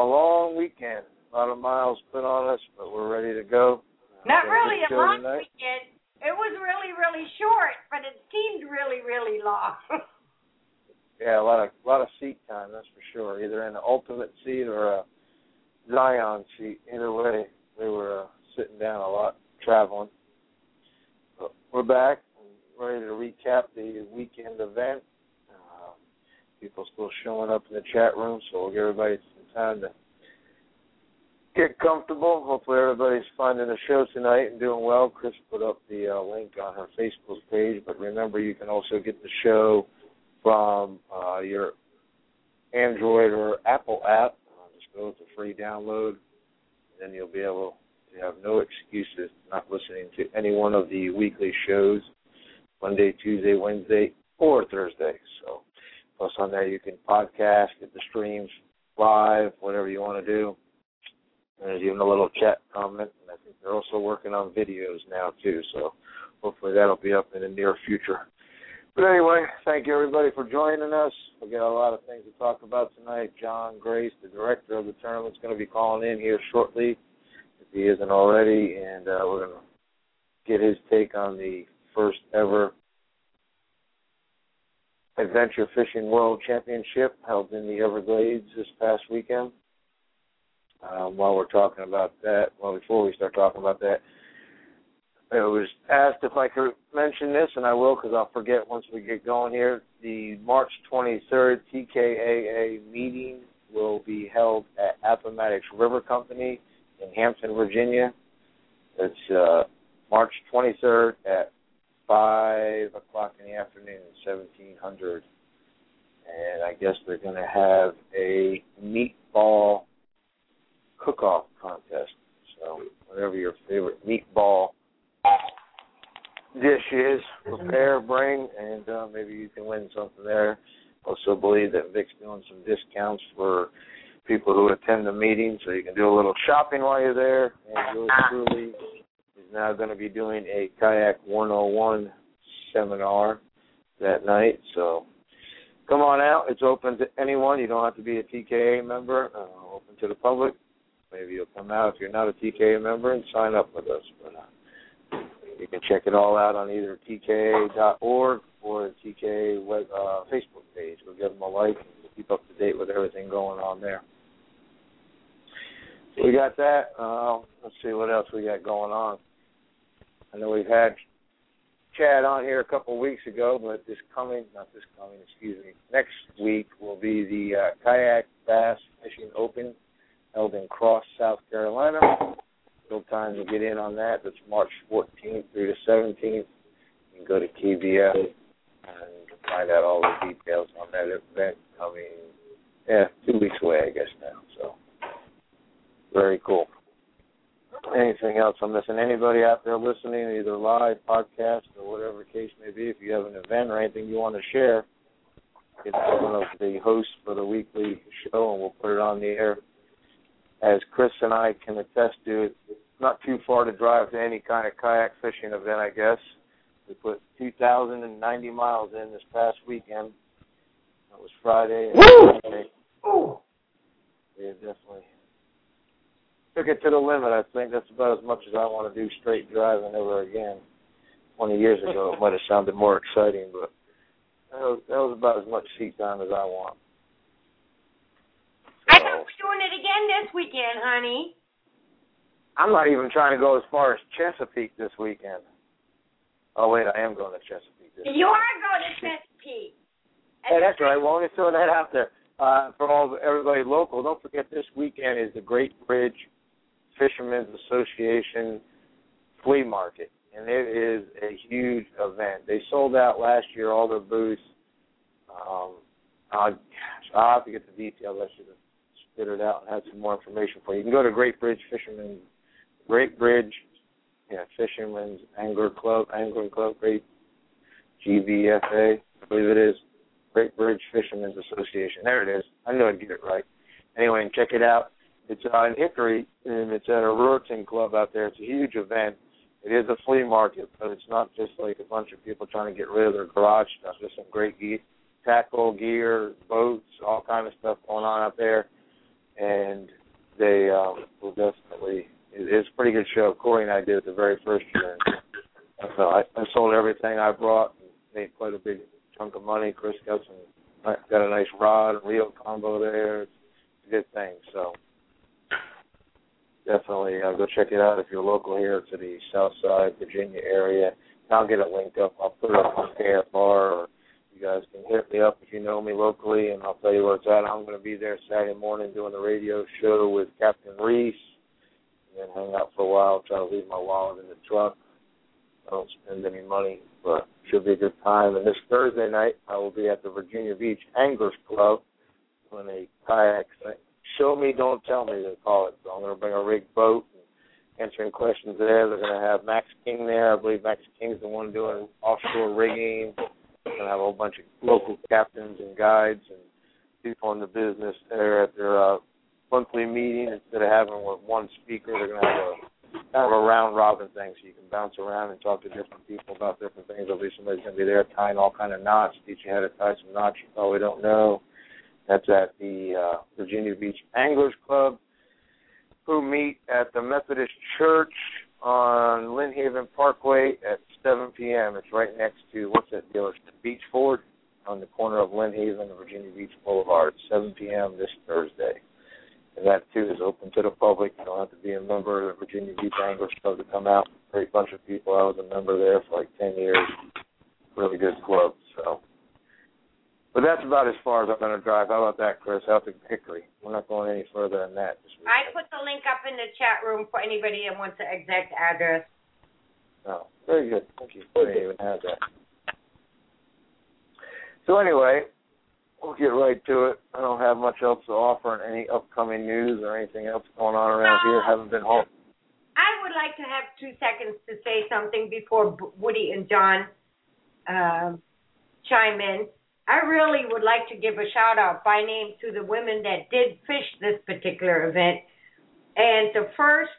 a long weekend. A lot of miles put on us, but we're ready to go. Not really a long weekend. It was really, really short, but it seemed really, really long. Yeah, a lot of seat time, that's for sure. Either in an Ultimate seat or a Zion seat. Either way, we were sitting down a lot, traveling. But we're back. We're ready to recap the weekend event. People still showing up in the chat room, so we'll give everybody some time to get comfortable. Hopefully everybody's finding the show tonight and doing well. Chris put up the link on her Facebook page, but remember you can also get the show from your Android or Apple app. Just go with the free download, and then you'll be able to have no excuses not listening to any one of the weekly shows, Monday, Tuesday, Wednesday, or Thursday. So plus on there you can podcast, get the streams live, whatever you want to do. And there's even a little chat comment, and I think they're also working on videos now too, so hopefully that'll be up in the near future. But anyway, thank you everybody for joining us. We got a lot of things to talk about tonight. John Grace, the director of the tournament, is going to be calling in here shortly, if he isn't already, and we're going to get his take on the first ever Adventure Fishing World Championship held in the Everglades this past weekend. While we're talking about that, before we start talking about that, it was asked if I could mention this, and I will because I'll forget once we get going here. The March 23rd TKAA meeting will be held at Appomattox River Company in Hampton, Virginia. It's March 23rd at 5 o'clock in the afternoon, 1700. And I guess they're going to have a meatball cook-off contest. So whatever your favorite meatball dish is, prepare, bring, and maybe you can win something there. Also believe that Vic's doing some discounts for people who attend the meeting, so you can do a little shopping while you're there. And yours truly is now going to be doing a Kayak 101 seminar that night. So come on out. It's open to anyone. You don't have to be a TKA member. Open to the public. Maybe you'll come out if you're not a TKA member and sign up with us. But you can check it all out on either TKA.org or the TKA web, Facebook page. We'll give them a like and keep up to date with everything going on there. So we got that. Let's see what else we got going on. I know we've had Chad on here a couple of weeks ago, but next week will be the Kayak Bass Fishing Open held in Cross, South Carolina. Still time to get in on that. That's March 14th through the 17th. You can go to KBF and find out all the details on that event coming, 2 weeks away, I guess now. So, very cool. Anything else I'm missing? Anybody out there listening, either live, podcast, or whatever the case may be, if you have an event or anything you want to share, get one of the hosts for the weekly show, and we'll put it on the air. As Chris and I can attest to, it's not too far to drive to any kind of kayak fishing event, I guess. We put 2,090 miles in this past weekend. That was Friday and Saturday. Yeah, definitely took it to the limit. I think that's about as much as I want to do straight driving ever again. 20 years ago, it might have sounded more exciting, but that was about as much seat time as I want. I thought we're doing it again this weekend, honey. I'm not even trying to go as far as Chesapeake this weekend. Oh, wait, I am going to Chesapeake this weekend. You are going to Chesapeake. Hey, that's right. Well, let me throw that out there. For everybody local, don't forget this weekend is the Great Bridge Fishermen's Association Flea Market, and it is a huge event. They sold out last year, all their booths. I'll have to get the details. I should have spit it out and had some more information for you. You can go to Great Bridge Fishermen's Angling Club, Great GBFA, I believe it is. Great Bridge Fishermen's Association. There it is. I knew I'd get it right. Anyway, check it out. It's in Hickory, and it's at a Ruritan Club out there. It's a huge event. It is a flea market, but it's not just like a bunch of people trying to get rid of their garage stuff. There's some great tackle, gear, boats, all kind of stuff going on out there. and they will definitely. It's a pretty good show. Corey and I did it the very first year. So I sold everything I brought and made quite a big chunk of money. Chris got a nice rod and reel combo there. It's a good thing. So definitely go check it out if you're local here to the South Side, Virginia area. And I'll get it linked up. I'll put it up on KFR, or you guys can hit me up if you know me locally, and I'll tell you where it's at. I'm going to be there Saturday morning doing the radio show with Captain Reese, and then hang out for a while, try to leave my wallet in the truck. I don't spend any money, but it should be a good time. And this Thursday night, I will be at the Virginia Beach Anglers Club doing a kayak thing. Show me, don't tell me, they call it. So I'm going to bring a rigged boat and answering questions there. They're going to have Max King there. I believe Max King's the one doing offshore rigging. They're going to have a whole bunch of local captains and guides and people in the business there at their monthly meeting. Instead of having one speaker, they're going to have kind of a round-robin thing so you can bounce around and talk to different people about different things. There'll be somebody's going to be there tying all kind of knots, teach you how to tie some knots you probably don't know. That's at the Virginia Beach Anglers Club, who meet at the Methodist Church on Lynn Haven Parkway at 7 p.m. It's right next to, what's that dealer? Beach Ford on the corner of Lynn Haven and Virginia Beach Boulevard, 7 p.m. this Thursday. And that, too, is open to the public. You don't have to be a member of the Virginia Beach Anglers Club to come out. Great bunch of people. I was a member there for like 10 years. Really good club, so. But that's about as far as I'm going to drive. How about that, Chris? Out to Hickory. We're not going any further than that. I put the link up in the chat room for anybody that wants the exact address. Oh, very good. Thank you. I didn't even have that. So anyway, we'll get right to it. I don't have much else to offer on any upcoming news or anything else going on around here. Haven't been home. I would like to have 2 seconds to say something before Woody and John chime in. I really would like to give a shout-out by name to the women that did fish this particular event. And the first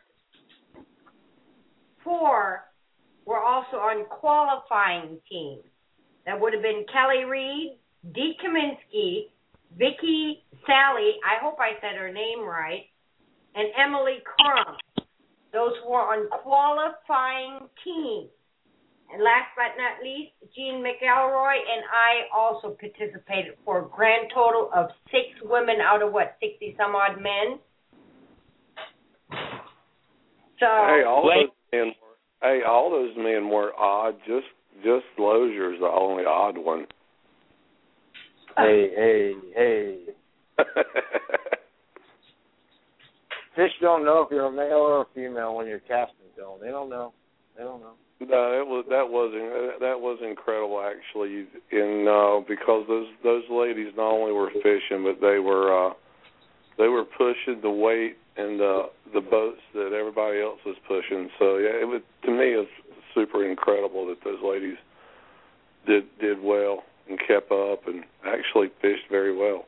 4 were also on qualifying teams. That would have been Kelly Reed, Dee Kaminsky, Vicky Sally, I hope I said her name right, and Emily Crum. Those were on qualifying teams. And last but not least, Jean McElroy and I also participated for a grand total of 6 women out of, 60-some-odd men? So, all those men were odd. Just Lozier's the only odd one. Hey. Fish don't know if you're a male or a female when you're casting film. They don't know. No, that was incredible actually, and because those ladies not only were fishing, but they were pushing the weight and the boats that everybody else was pushing. So yeah, to me it's super incredible that those ladies did well and kept up and actually fished very well.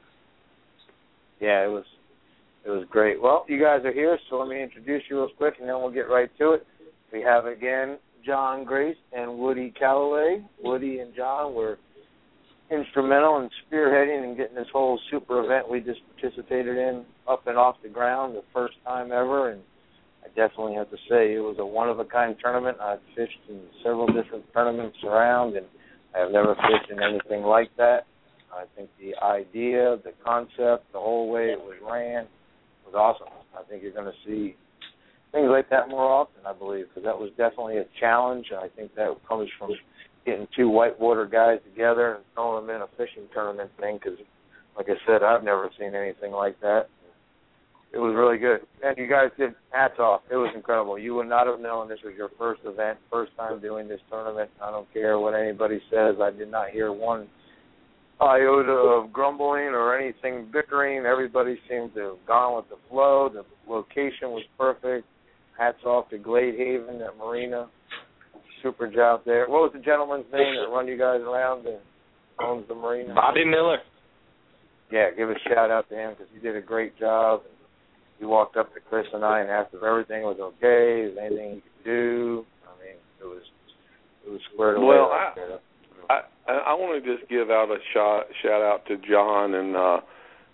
Yeah, it was great. Well, you guys are here, so let me introduce you real quick, and then we'll get right to it. We have, again, John Grace and Woody Calloway. Woody and John were instrumental in spearheading and getting this whole super event we just participated in up and off the ground the first time ever. And I definitely have to say it was a one-of-a-kind tournament. I've fished in several different tournaments around, and I have never fished in anything like that. I think the idea, the concept, the whole way it was ran was awesome. I think you're going to see things like that more often, I believe, because that was definitely a challenge. I think that comes from getting 2 whitewater guys together and throwing them in a fishing tournament thing, because, like I said, I've never seen anything like that. It was really good. And you guys did hats off. It was incredible. You would not have known this was your first event, first time doing this tournament. I don't care what anybody says. I did not hear one iota of grumbling or anything bickering. Everybody seemed to have gone with the flow. The location was perfect. Hats off to Glade Haven, that marina. Super job there. What was the gentleman's name that run you guys around and owns the marina? Bobby Miller. Yeah, give a shout out to him because he did a great job. He walked up to Chris and I and asked if everything was okay, if anything he could do. I mean, it was squared away. Well, I want to just give out a shout out to John and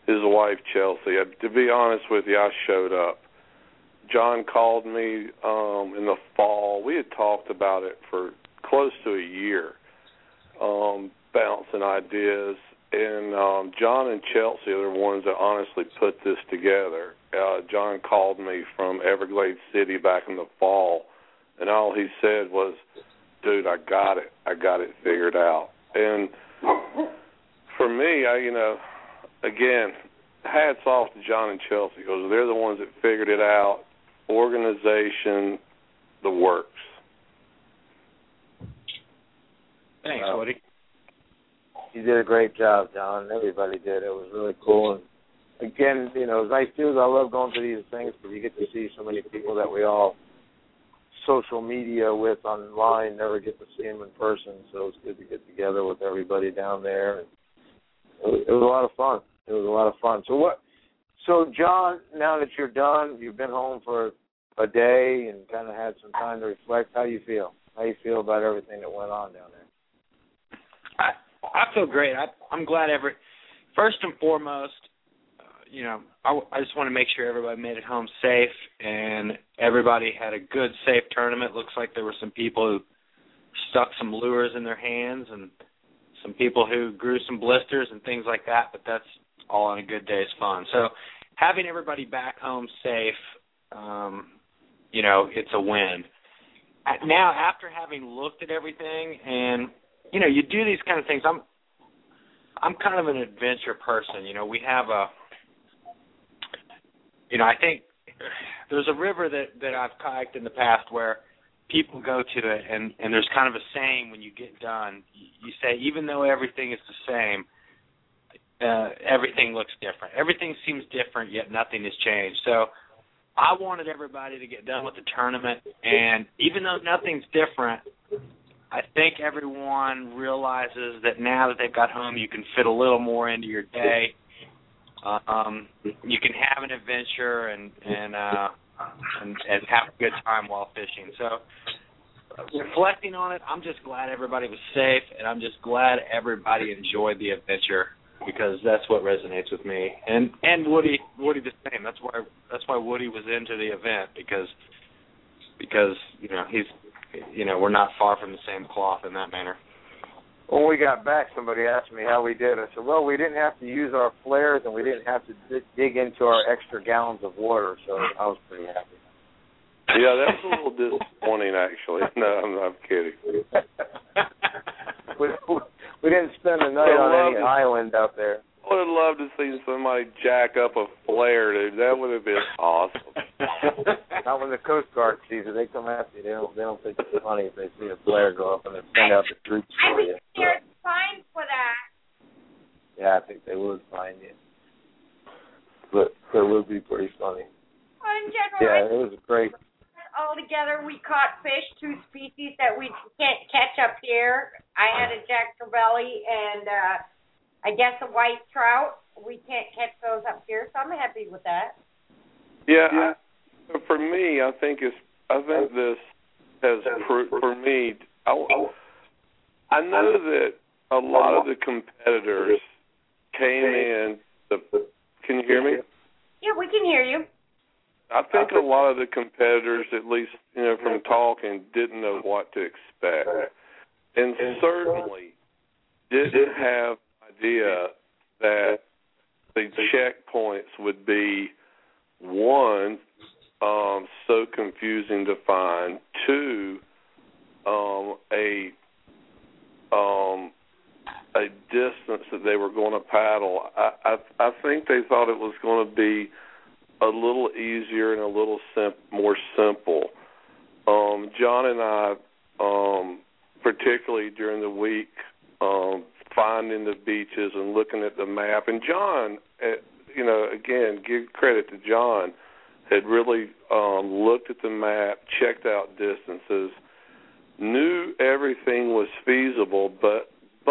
his wife Chelsea. To be honest with you, I showed up. John called me in the fall. We had talked about it for close to a year, bouncing ideas. And John and Chelsea are the ones that honestly put this together. John called me from Everglades City back in the fall, and all he said was, dude, I got it figured out. And for me, again, hats off to John and Chelsea, because they're the ones that figured it out. Organization, the works. Thanks, Woody. You did a great job, John. Everybody did. It was really cool. And again, it was nice too. I love going to these things because you get to see so many people that we all social media with online, never get to see them in person. So it's good to get together with everybody down there. And it was a lot of fun. So John, now that you're done, you've been home for a day and kind of had some time to reflect. How do you feel? How do you feel about everything that went on down there? I feel great. I'm glad first and foremost, I just want to make sure everybody made it home safe and everybody had a good, safe tournament. Looks like there were some people who stuck some lures in their hands and some people who grew some blisters and things like that, but that's all on a good day's fun. So having everybody back home safe, it's a win. Now, after having looked at everything and, you do these kind of things, I'm kind of an adventure person. We have I think there's a river that I've kayaked in the past where people go to it, and there's kind of a saying when you get done. You say, even though everything is the same, everything looks different. Everything seems different, yet nothing has changed. So I wanted everybody to get done with the tournament, and even though nothing's different, I think everyone realizes that now that they've got home, you can fit a little more into your day. You can have an adventure and have a good time while fishing. So reflecting on it, I'm just glad everybody was safe, and I'm just glad everybody enjoyed the adventure, because that's what resonates with me. And Woody the same. That's why Woody was into the event, because he's we're not far from the same cloth in that manner. When we got back, somebody asked me how we did. I said, well, we didn't have to use our flares and we didn't have to dig into our extra gallons of water, so I was pretty happy. Yeah, that's a little disappointing, actually. No, I'm kidding. We didn't spend the night on any island out there. I would have loved to see somebody jack up a flare, dude. That would have been awesome. Not when the Coast Guard sees it. They come after you. They don't think it's funny if they see a flare go up and then send out the troops for you. I think they're fined for that. Yeah, I think they would find you. But it would be pretty funny. Well, in general, yeah, it was great. All together, we caught fish, 2 species that we can't catch up here. I had a Jack Trevally and I guess a white trout. We can't catch those up here, so I'm happy with that. Yeah. For me, I think this has for me. I know that a lot of the competitors came in. Can you hear me? Yeah, we can hear you. I think a lot of the competitors, at least from talking, didn't know what to expect, and certainly didn't have an idea that the checkpoints would be, one, so confusing to find, 2, a distance that they were going to paddle. I think they thought it was going to be a little easier and a little more simple. John and I, particularly during the week, finding the beaches and looking at the map. And John, again, give credit to John, had really looked at the map, checked out distances, knew everything was feasible, but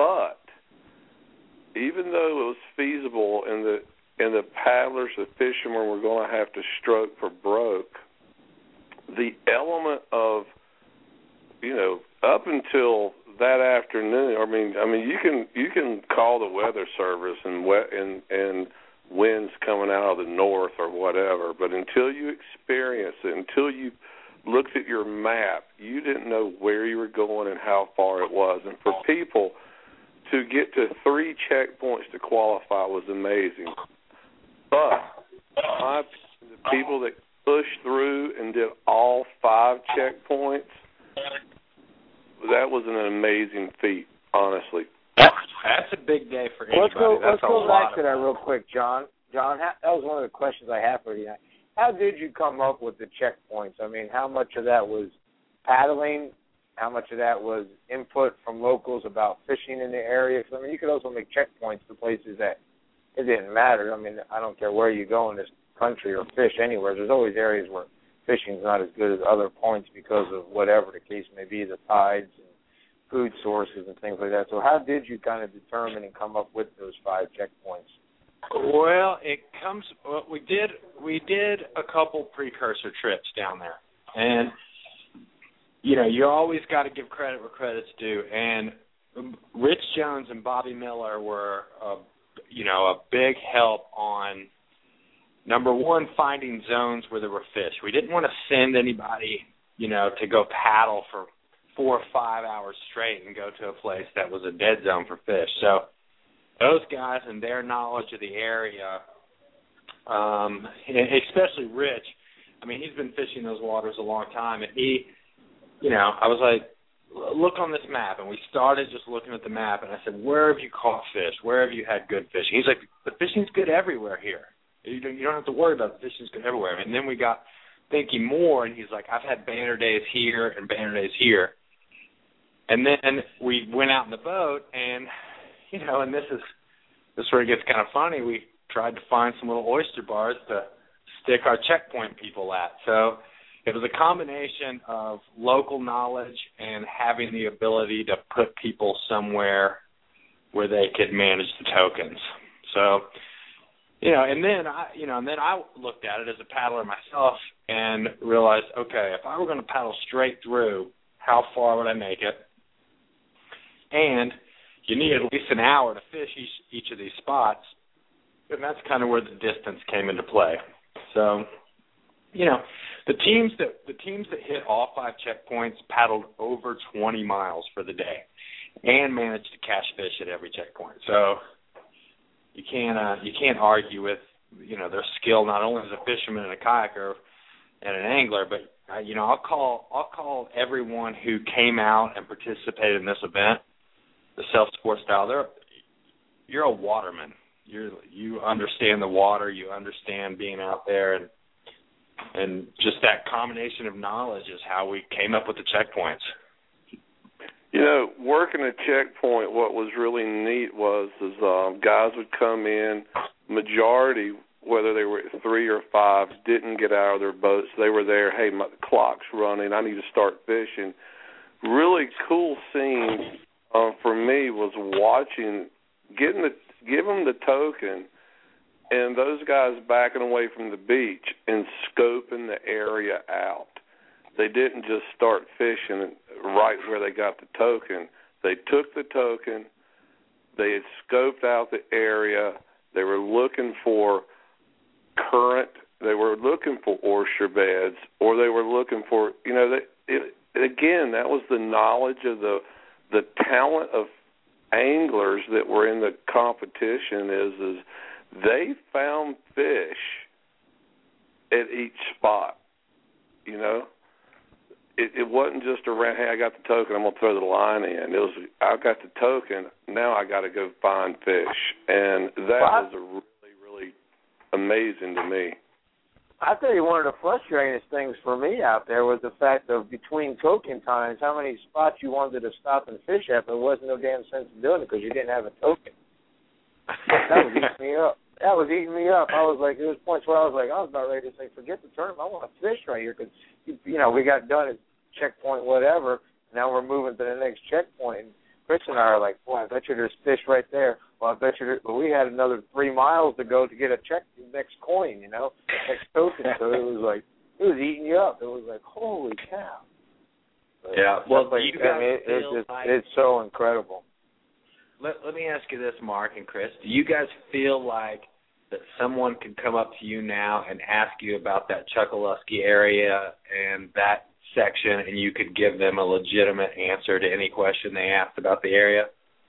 even though it was feasible and the paddlers, the fishermen were going to have to stroke for broke, the element of, up until that afternoon, I mean, you can call the weather service and winds coming out of the north or whatever. But until you experienced it, until you looked at your map, you didn't know where you were going and how far it was. And for people to get to 3 checkpoints to qualify was amazing. But the people that pushed through and did all 5 checkpoints, that was an amazing feat, honestly. That's a big day for anybody. Let's go back to that real quick, John. John, that was one of the questions I have for you. How did you come up with the checkpoints? I mean, how much of that was paddling? How much of that was input from locals about fishing in the area? Because, I mean, you could also make checkpoints for places that it didn't matter. I mean, I don't care where you go in this country or fish anywhere. There's always areas where fishing's not as good as other points because of whatever the case may be, the tides and food sources and things like that. So how did you kind of determine and come up with those 5 checkpoints? Well, we did a couple precursor trips down there, and you know, you always got to give credit where credit's due. And Rich Jones and Bobby Miller were, a big help on, number one, finding zones where there were fish. We didn't want to send anybody, to go paddle for 4 or 5 hours straight and go to a place that was a dead zone for fish. So those guys and their knowledge of the area, especially Rich, I mean, he's been fishing those waters a long time, and he, I was like, look on this map, and we started just looking at the map, and I said, where have you caught fish? Where have you had good fishing? He's like, the fishing's good everywhere here. You don't have to worry about the fishing's good everywhere. And then we got thinking more, and he's like, I've had banner days here and banner days here. And then we went out in the boat, and, and this is where it gets kind of funny. We tried to find some little oyster bars to stick our checkpoint people at. So it was a combination of local knowledge and having the ability to put people somewhere where they could manage the tokens. So, and then I looked at it as a paddler myself and realized, okay, if I were going to paddle straight through, how far would I make it? And you need at least an hour to fish each of these spots, and that's kind of where the distance came into play. So, the teams that hit all 5 checkpoints paddled over 20 miles for the day and managed to catch fish at every checkpoint. So you can't argue with their skill not only as a fisherman and a kayaker and an angler, but I'll call everyone who came out and participated in this event the self-sport style. You're a waterman. You understand the water. You understand being out there, and just that combination of knowledge is how we came up with the checkpoints. Working a checkpoint, what was really neat was guys would come in, majority, whether they were 3 or 5, didn't get out of their boats. They were there, hey, my clock's running, I need to start fishing. Really cool scene for me was watching, give them the token, and those guys backing away from the beach and scoping the area out. They didn't just start fishing right where they got the token. They took the token, they had scoped out the area, they were looking for current, they were looking for oyster beds, or they were looking for, again, that was the knowledge of the talent of anglers that were in the competition is they found fish at each spot, It wasn't just around, hey, I got the token, I'm going to throw the line in. It was, I got the token, now I got to go find fish. And that was a really, really amazing to me. I tell you, one of the frustrating things for me out there was the fact of between token times, how many spots you wanted to stop and fish at, but there wasn't no damn sense in doing it because you didn't have a token. That was eating me up. I was like, there was points where I was about ready to say, forget the tournament. I want to fish right here because, we got done at checkpoint whatever. Now we're moving to the next checkpoint. And Chris and I are like, boy, I bet you there's fish right there. Well, I bet you but we had another 3 miles to go to get a next coin, next token. So it was eating you up. It was like, holy cow. But yeah, well, you guys it's so incredible. Let me ask you this, Mark and Chris. Do you guys feel like that someone could come up to you now and ask you about that Chokoloskee area and that section, and you could give them a legitimate answer to any question they asked about the area?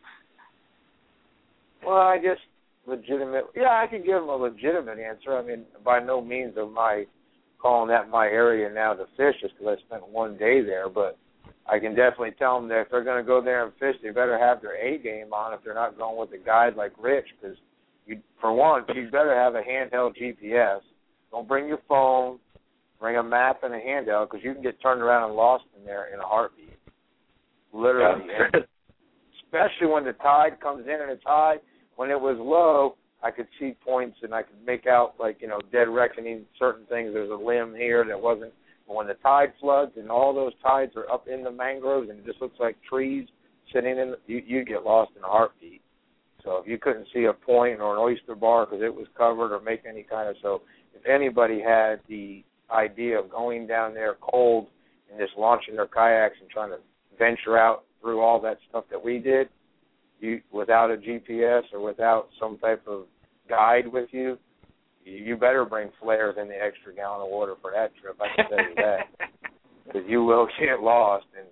Well, I guess legitimate. Yeah, I could give them a legitimate answer. I mean, by no means am I calling that my area now to fish just because I spent one day there, but I can definitely tell them that if they're going to go there and fish, they better have their A game on if they're not going with a guide like Rich, because for one, you better have a handheld GPS. Don't bring your phone. Bring a map and a handheld, because you can get turned around and lost in there in a heartbeat. Literally. Yeah. Especially when the tide comes in and it's high. When it was low, I could see points and I could make out, like, dead reckoning, certain things. There's a limb here that wasn't. But when the tide floods and all those tides are up in the mangroves and it just looks like trees sitting in, you get lost in a heartbeat. So if you couldn't see a point or an oyster bar because it was covered or make any kind of, so if anybody had the idea of going down there cold and just launching their kayaks and trying to venture out through all that stuff that we did, without a GPS or without some type of guide with you, you better bring flares and the extra gallon of water for that trip. I can tell you that, because you will get lost, and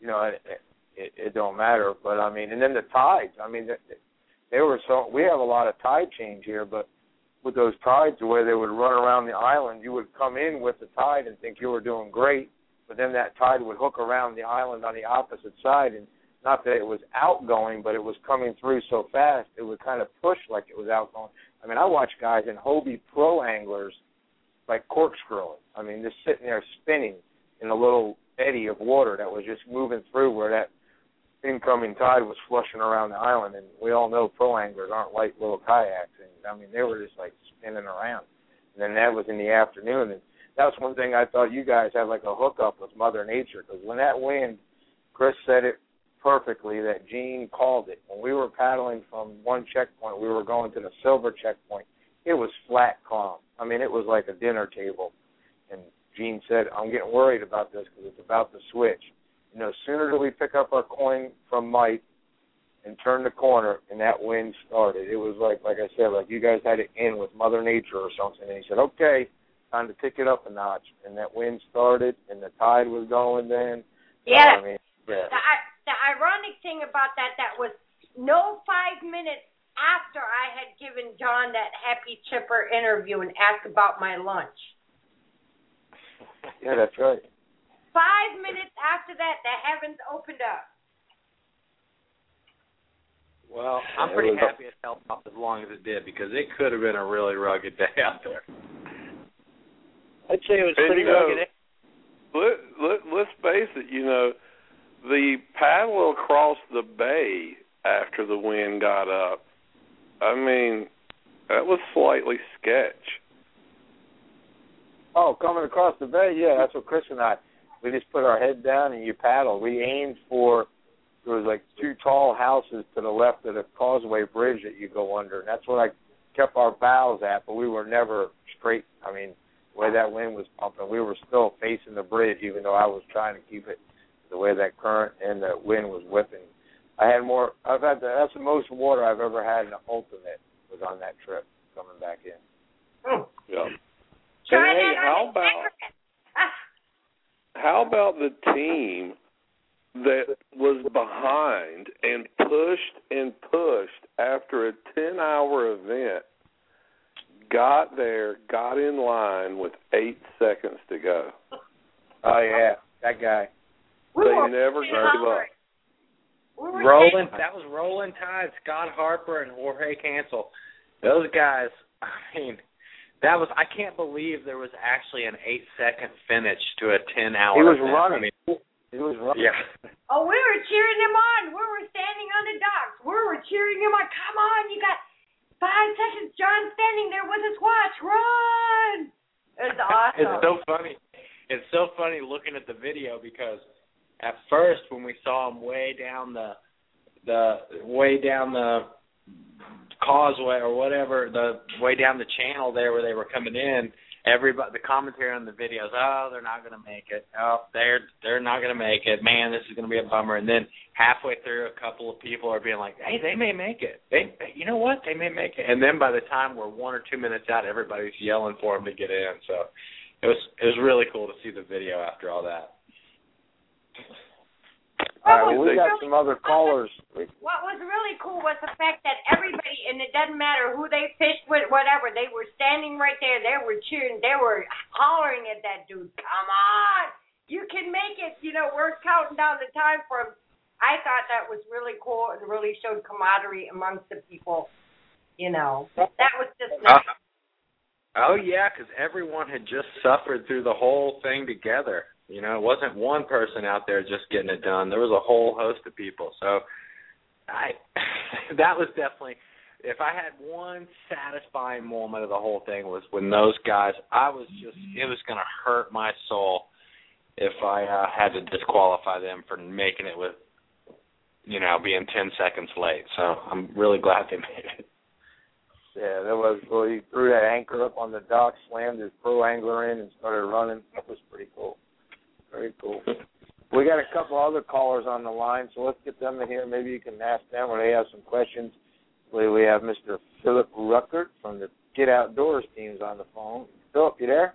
it don't matter. But I mean, and then the tides. I mean, they were so. We have a lot of tide change here, but with those tides, the way they would run around the island, you would come in with the tide and think you were doing great, but then that tide would hook around the island on the opposite side, and not that it was outgoing, but it was coming through so fast, it would kind of push like it was outgoing. I mean, I watch guys in Hobie pro anglers like corkscrewing. I mean, just sitting there spinning in a little eddy of water that was just moving through where that incoming tide was flushing around the island. And we all know pro anglers aren't light little kayaks. And, I mean, they were just, like, spinning around. And then that was in the afternoon. And that was one thing I thought you guys had, like, a hookup with Mother Nature, because when that wind, Chris said it perfectly, that Gene called it. When we were paddling from one checkpoint, we were going to the silver checkpoint, it was flat calm. I mean, it was like a dinner table. And Gene said, I'm getting worried about this because it's about to switch. Sooner do we pick up our coin from Mike and turn the corner, and that wind started. It was like I said, like you guys had it in with Mother Nature or something. And he said, okay, time to pick it up a notch. And that wind started, and the tide was going then. Yeah. I mean, yeah. The ironic thing about that was no 5 minutes after I had given John that Happy Chipper interview and asked about my lunch. Yeah, that's right. 5 minutes after that, the heavens opened up. Well, I'm pretty happy it held off as long as it did, because it could have been a really rugged day out there. I'd say it was pretty rugged. Let's face it, the paddle across the bay after the wind got up, I mean, that was slightly sketch. Oh, coming across the bay, yeah, that's what Chris and I, we just put our head down and you paddle. We aimed for, there was like 2 tall houses to the left of the Causeway Bridge that you go under, and that's what I kept our bows at, but we were never straight. I mean, the way that wind was pumping, we were still facing the bridge, even though I was trying to keep it the way that current and the wind was whipping. That's the most water I've ever had in the ultimate was on that trip coming back in. Oh. Yeah. Hey, how about the team that was behind and pushed after a 10-hour event, got there, got in line with 8 seconds to go? Oh, yeah, that guy. They never gave up. That was Roland Tide, Scott Harper, and Jorge Cancel. Those guys, I mean, I can't believe there was actually an 8-second finish to a 10-hour He was event. running. I mean, he was running. Yeah. Oh, we were cheering him on. We were standing on the docks. We were cheering him on. Come on, you got 5 seconds. John's standing there with his watch. Run! It's awesome. It's so funny. It's so funny looking at the video, because at first when we saw him way down the causeway or whatever, the way down the channel there where they were coming in, everybody, the commentary on the videos, oh, they're not going to make it. Oh, they're not going to make it. Man, this is going to be a bummer. And then halfway through, a couple of people are being like, hey, they may make it. You know what? They may make it. And then by the time we're 1 or 2 minutes out, everybody's yelling for them to get in. So it was really cool to see the video after all that. All right, we got some other callers. What was really cool was the fact that everybody, and it doesn't matter who they fished with, whatever, they were standing right there. They were cheering. They were hollering at that dude. Come on, you can make it. You know, we're counting down the time for him. I thought that was really cool and really showed camaraderie amongst the people. You know, that was just nice. Oh, yeah, because everyone had just suffered through the whole thing together. You know, it wasn't one person out there just getting it done. There was a whole host of people. So that was definitely, if I had one satisfying moment of the whole thing was when those guys, it was going to hurt my soul if I had to disqualify them for making it with, you know, being 10 seconds late. So I'm really glad they made it. Yeah, that was cool. He threw that anchor up on the dock, slammed his pro angler in, and started running. That was pretty cool. Very cool. We got a couple other callers on the line, so let's get them in here. Maybe you can ask them or they have some questions. We have Mr. Philip Ruckert from the Get Outdoors teams on the phone. Philip, you there?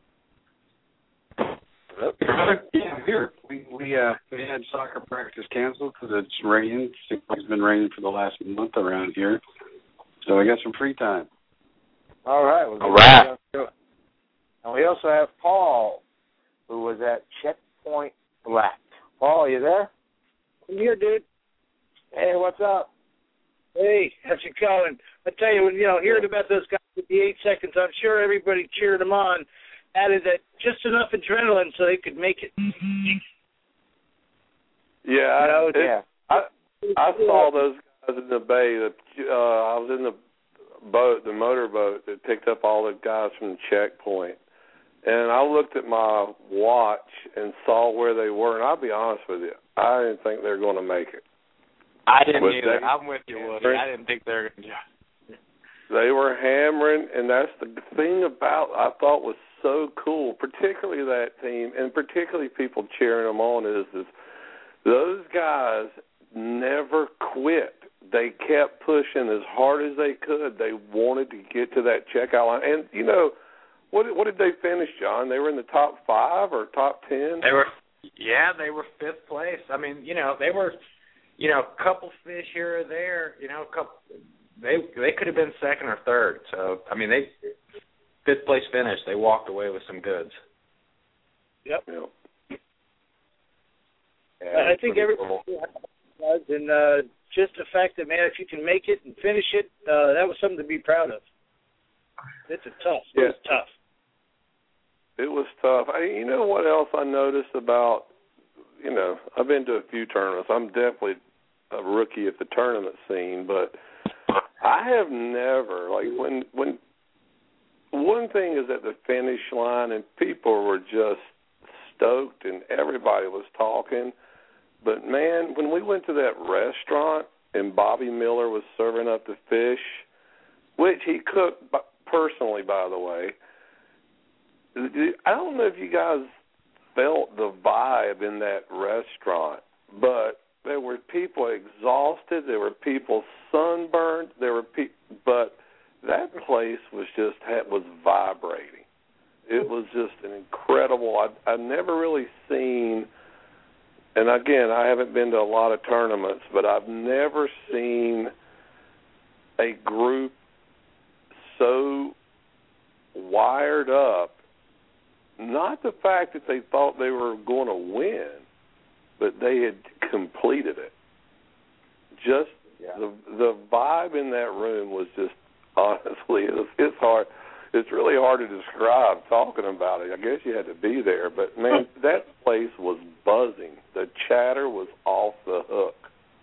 Yeah, I'm here. We had soccer practice canceled because it's raining. It's been raining for the last month around here, so I got some free time. All right. All right. And we also have Paul, who was at Checkpoint Black. Paul, you there? I'm here, dude. Hey, what's up? Hey, how's it going? I tell you, hearing about those guys with the 8 seconds, I'm sure everybody cheered them on, added that just enough adrenaline so they could make it. Yeah, I saw those guys in the bay. I was in the boat, the motorboat that picked up all the guys from the checkpoint. And I looked at my watch and saw where they were, and I'll be honest with you, I didn't think they were going to make it. I didn't either. I'm with you, Woody. I didn't think they were going to. They were hammering, and that's the thing about I thought was so cool, particularly that team, and particularly people cheering them on, is those guys never quit. They kept pushing as hard as they could. They wanted to get to that checkout line. And, you know, what did they finish, John? They were in the top 5 or top 10? They were 5th place. I mean, they were, a couple fish here or there, they could have been 2nd or 3rd. So, I mean, they 5th place finish. They walked away with some goods. Yep. Yeah, I think everybody does, and just the fact that, man, if you can make it and finish it, that was something to be proud of. It was tough. It was tough. You know what else I noticed about, I've been to a few tournaments. I'm definitely a rookie at the tournament scene, but I have never, when one thing is at the finish line and people were just stoked and everybody was talking, but, man, when we went to that restaurant and Bobby Miller was serving up the fish, which he cooked personally, by the way, I don't know if you guys felt the vibe in that restaurant, but there were people exhausted, there were people sunburned, but that place was vibrating. It was just an incredible. I've never really seen, and again, I haven't been to a lot of tournaments, but I've never seen a group so wired up. Not the fact that they thought they were going to win, but they had completed it. Just the vibe in that room was just, honestly, it's hard. It's really hard to describe talking about it. I guess you had to be there, but man, that place was buzzing. The chatter was off the hook.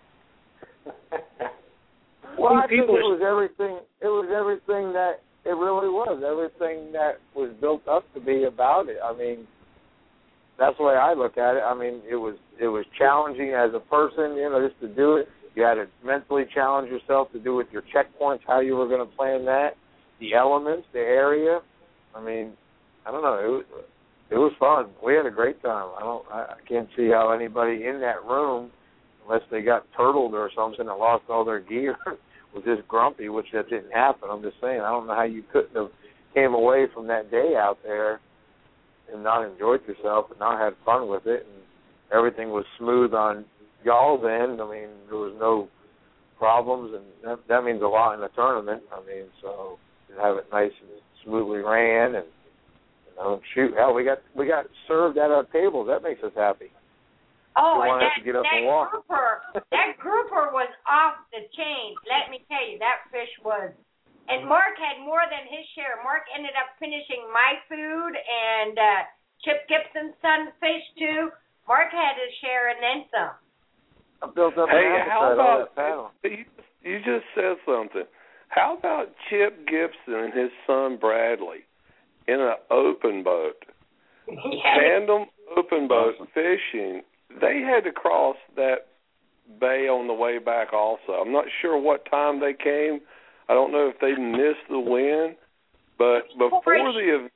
Well, I think it was everything. It was everything that it really was. Everything that was built up to be about it. I mean, that's the way I look at it. I mean, it was challenging as a person, just to do it. You had to mentally challenge yourself to do with your checkpoints, how you were going to plan that, the elements, the area. I mean, don't know. It was fun. We had a great time. I can't see how anybody in that room, unless they got turtled or something and lost all their gear, was just grumpy, which that didn't happen. I'm just saying, I don't know how you couldn't have came away from that day out there and not enjoyed yourself and not had fun with it, and everything was smooth on y'all's end. I mean, there was no problems, and that means a lot in a tournament. I mean, so to have it nice and smoothly ran, and shoot, hell, we got served at our tables. That makes us happy. Oh, and to get up and walk. That grouper was off the chain. Let me tell you, that fish was. And Mark had more than his share. Mark ended up finishing my food and Chip Gibson's son fish too. Mark had his share and then some. I built up hey, how about you just said something. How about Chip Gibson and his son Bradley in an open boat, tandem open boat fishing? They had to cross that bay on the way back also. I'm not sure what time they came. I don't know if they missed the wind, but before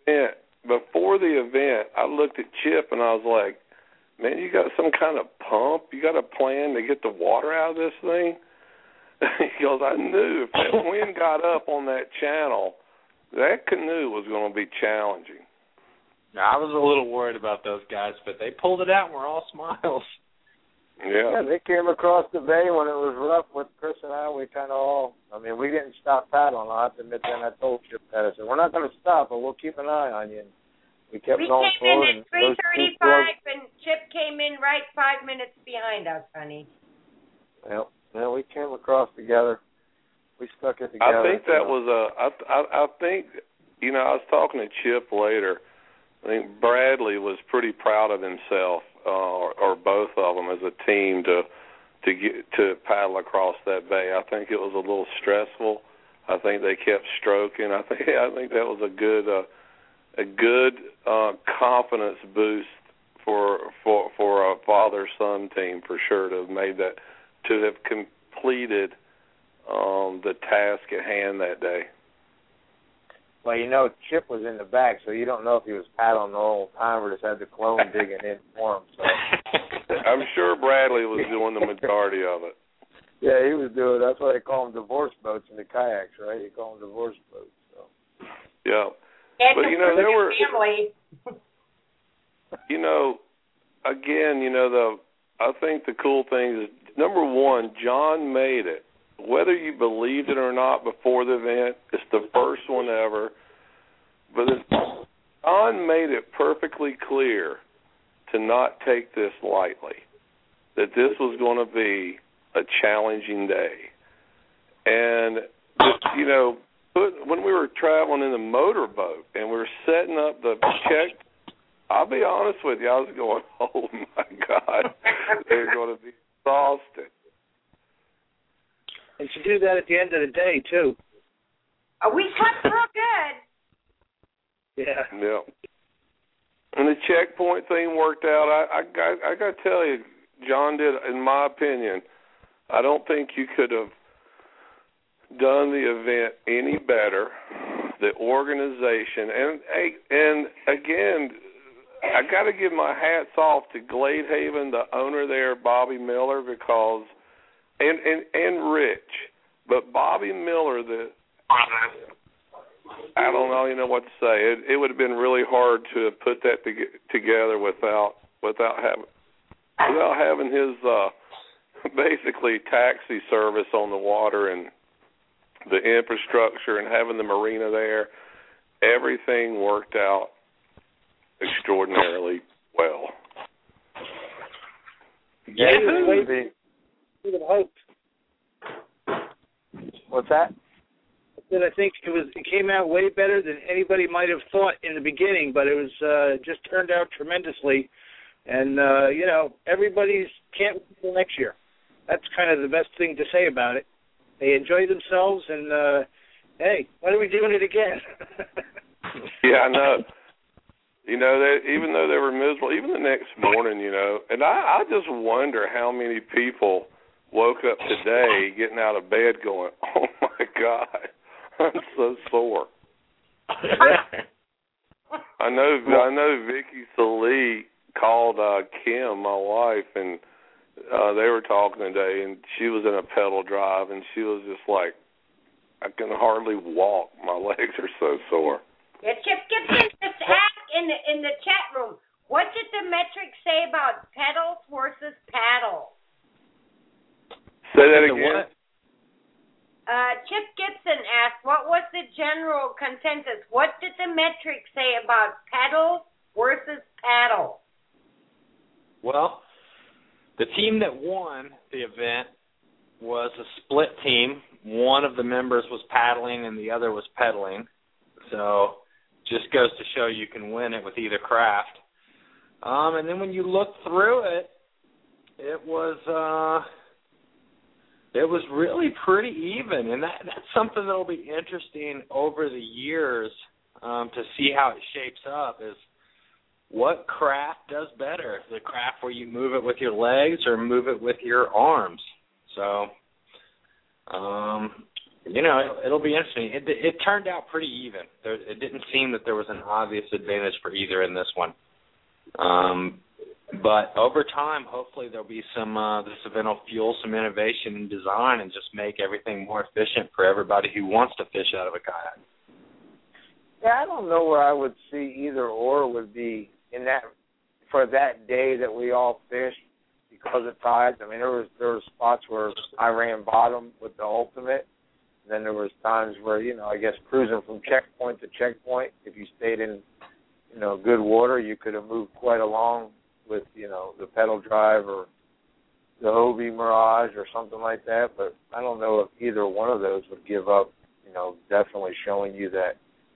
the event, I looked at Chip and I was like, man, you got some kind of pump? You got a plan to get the water out of this thing? He goes, I knew if that wind got up on that channel, that canoe was going to be challenging. I was a little worried about those guys, but they pulled it out and we're all smiles. Yeah, they came across the bay when it was rough with Chris and I. We kind of we didn't stop paddling. I have to admit that. I told Chip that. I said, we're not going to stop, but we'll keep an eye on you. And we kept going forward. We came in at 3:35, and Chip came in right 5 minutes behind us, honey. Well, we came across together. We stuck it together. I think that was I think, I was talking to Chip later. I think Bradley was pretty proud of himself, or both of them, as a team to paddle across that bay. I think it was a little stressful. I think they kept stroking. I think that was a good confidence boost for a father-son team for sure to have made that, to have completed the task at hand that day. Well, Chip was in the back, so you don't know if he was paddling the whole time or just had the clone digging in for him. So I'm sure Bradley was doing the majority of it. Yeah, he was doing. That's why they call them divorce boats in the kayaks, right? You call them divorce boats. So. Yeah, but there were. Family. Again, I think the cool thing is, number one, John made it. Whether you believed it or not before the event, it's the first one ever. But John made it perfectly clear to not take this lightly, that this was going to be a challenging day. And, when we were traveling in the motorboat and we were setting up the check, I'll be honest with you, I was going, oh, my God, they're going to be exhausted. And to do that at the end of the day, too. We slept real good. Yeah. And the checkpoint thing worked out. I got to tell you, John did, in my opinion, I don't think you could have done the event any better. The organization. And again, I got to give my hats off to Gladehaven, the owner there, Bobby Miller, because... And Rich, but Bobby Miller, I don't know, what to say. It would have been really hard to have put that together without having his basically taxi service on the water and the infrastructure and having the marina there. Everything worked out extraordinarily well. Yeah. What's that? I think it came out way better than anybody might have thought in the beginning, but it was just turned out tremendously. And everybody's can't wait until next year. That's kind of the best thing to say about it. They enjoy themselves, and hey, when are we doing it again? Yeah, I know. Even though they were miserable, even the next morning, and I just wonder how many people woke up today getting out of bed going, oh, my God, I'm so sore. I know Vicky Salee called Kim, my wife, and they were talking today, and she was in a pedal drive, and she was just like, I can hardly walk. My legs are so sore. Yeah, Chip Gibson just asked in the chat room, what did the metrics say about pedals versus paddles? Say that again. Chip Gibson asked, what was the general consensus? What did the metrics say about pedals versus paddles? Well, the team that won the event was a split team. One of the members was paddling and the other was pedaling. So just goes to show you can win it with either craft. And then when you look through it, it was really pretty even, and that's something that'll be interesting over the years to see how it shapes up. Is what craft does better? The craft where you move it with your legs or move it with your arms? So, it'll be interesting. It turned out pretty even. It didn't seem that there was an obvious advantage for either in this one. But over time, hopefully there'll be this event will fuel some innovation and design and just make everything more efficient for everybody who wants to fish out of a kayak. Yeah, I don't know where I would see either or would be in that for that day that we all fished because of tides. I mean, there was spots where I ran bottom with the Ultimate. And then there was times where, I guess cruising from checkpoint to checkpoint, if you stayed in, good water, you could have moved quite along with, the pedal drive or the Hobie Mirage or something like that. But I don't know if either one of those would give up, definitely showing you that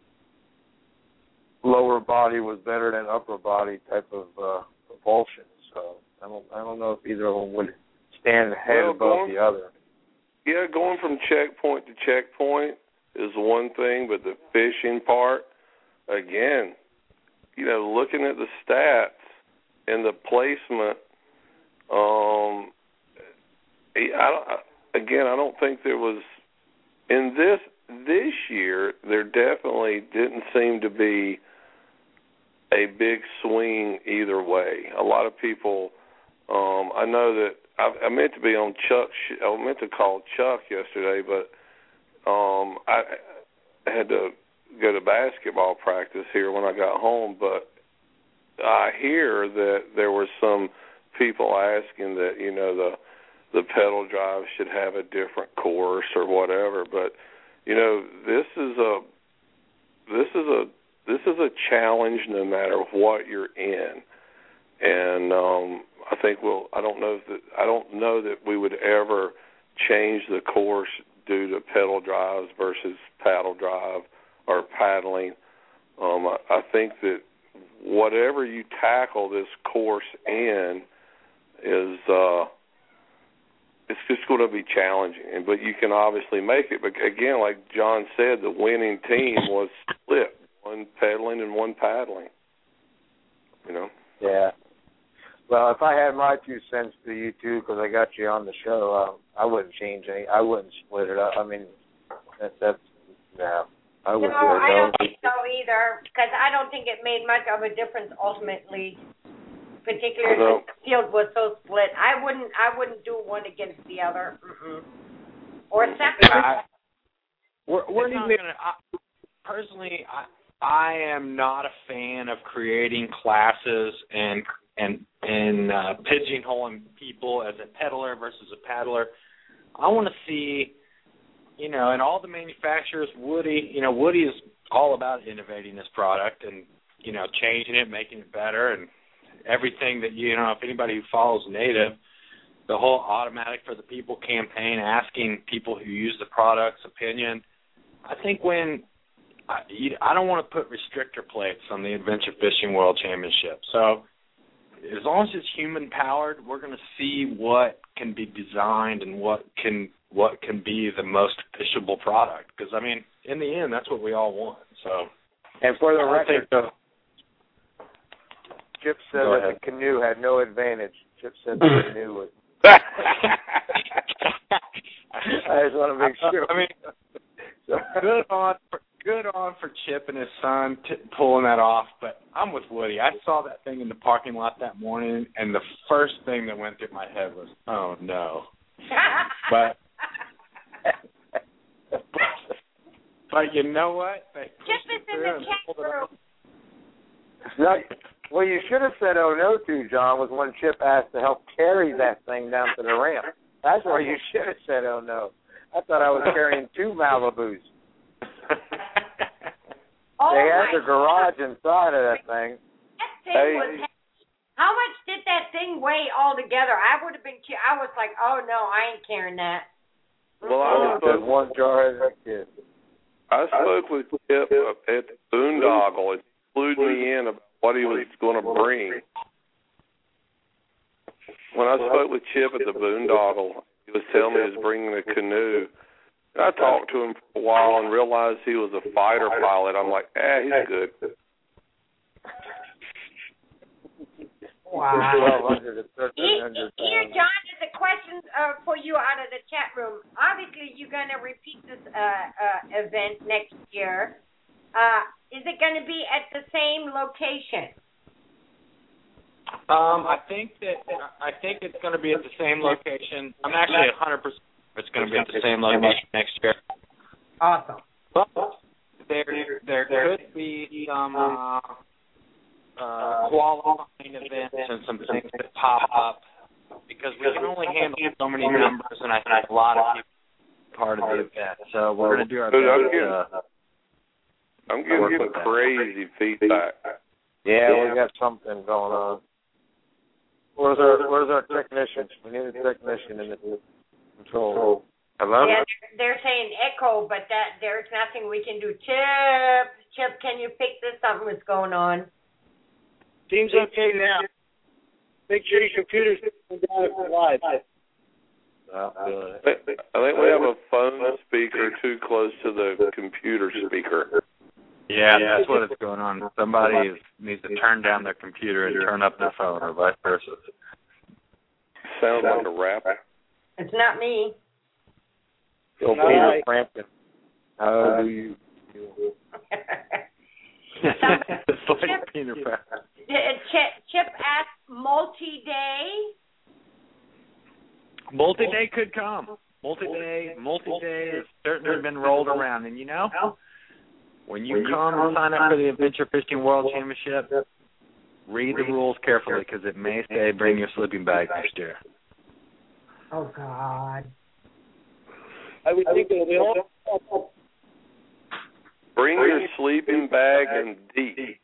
lower body was better than upper body type of propulsion. So I don't know if either of them would stand ahead above the other. Yeah, going from checkpoint to checkpoint is one thing, but the fishing part, again, looking at the stats and the placement, I don't think there was in this year. There definitely didn't seem to be a big swing either way. A lot of people, I know that I meant to be on Chuck's. I meant to call Chuck yesterday, but I had to go to basketball practice here when I got home. But I hear that there were some people asking that the pedal drive should have a different course or whatever. But this is a challenge no matter what you're in, and I think I don't know that we would ever change the course due to pedal drives versus paddle drive or paddling. I think that whatever you tackle this course in is it's just going to be challenging, but you can obviously make it. But again, like John said, the winning team was split, one pedaling and one paddling. Yeah. Well, if I had my 2 cents to you two, because I got you on the show, I wouldn't change any. I wouldn't split it up. I mean, that's yeah. I wouldn't. No, I don't think so either, because I don't think it made much of a difference ultimately, particularly if the field was so split. I wouldn't do one against the other, or separate. We're not gonna. Personally, I am not a fan of creating classes and pigeonholing people as a peddler versus a paddler. I want to see, and all the manufacturers, Woody is all about innovating this product and, changing it, making it better, and everything that, if anybody who follows Native, the whole Automatic for the People campaign, asking people who use the product's opinion. I think I don't want to put restrictor plates on the Adventure Fishing World Championship. So as long as it's human-powered, we're going to see what can be designed and what can be the most fishable product. Because, I mean, in the end, that's what we all want. So, and for the record, Chip said that the canoe had no advantage. Chip said the canoe was. I just want to make sure. I mean, good on for Chip and his son pulling that off, but I'm with Woody. I saw that thing in the parking lot that morning, and the first thing that went through my head was, oh, no. But you know what? Chip is in the chat room. Well, you should have said oh no to, John, was when Chip asked to help carry that thing down to the ramp. That's where you should have said oh no. I thought I was carrying 2 Malibus. They had the garage inside of that thing. That thing was heavy. How much did that thing weigh altogether? I would have been. I was like, oh no, I ain't carrying that. Well, I was one jar as a kid. I spoke with Chip at the Boondoggle. It clued me in about what he was going to bring. When I spoke with Chip at the Boondoggle, he was telling me he was bringing a canoe. I talked to him for a while and realized he was a fighter pilot. I'm like, he's good. Wow. Here, John, there's a question for you out of the chat room. Obviously, you're going to repeat this event next year. Is it going to be at the same location? I think it's going to be at the same location. I'm actually 100% it's going to be at the same location next year. Awesome. But there could be some qualifying events and some things that pop up because we can only handle so many numbers, and I think a lot of people are part of the event. So we're going to do our best. I'm getting some crazy feedback. Yeah, we got something going on. Where's our technician? We need a technician in the control. Hello? Yeah, they're saying echo, but there's nothing we can do. Chip, can you fix this? Something that's going on. Seems okay now. Make sure your computer's down for live. I think we have a phone speaker too close to the computer speaker. Yeah, that's what is going on. Somebody needs to turn down their computer and turn up their phone, or vice versa. Sounds like a rap. It's not me. Go Peter Frampton. How do you Chip asked multi-day. Multi-day could come. Multi-day has certainly been rolled around. And, when you come and sign up for the Adventure Fishing World Championship, read the rules carefully because it may say bring your sleeping bag next year. Oh, God. I would think it'll be all. Bring your sleeping bag and deep.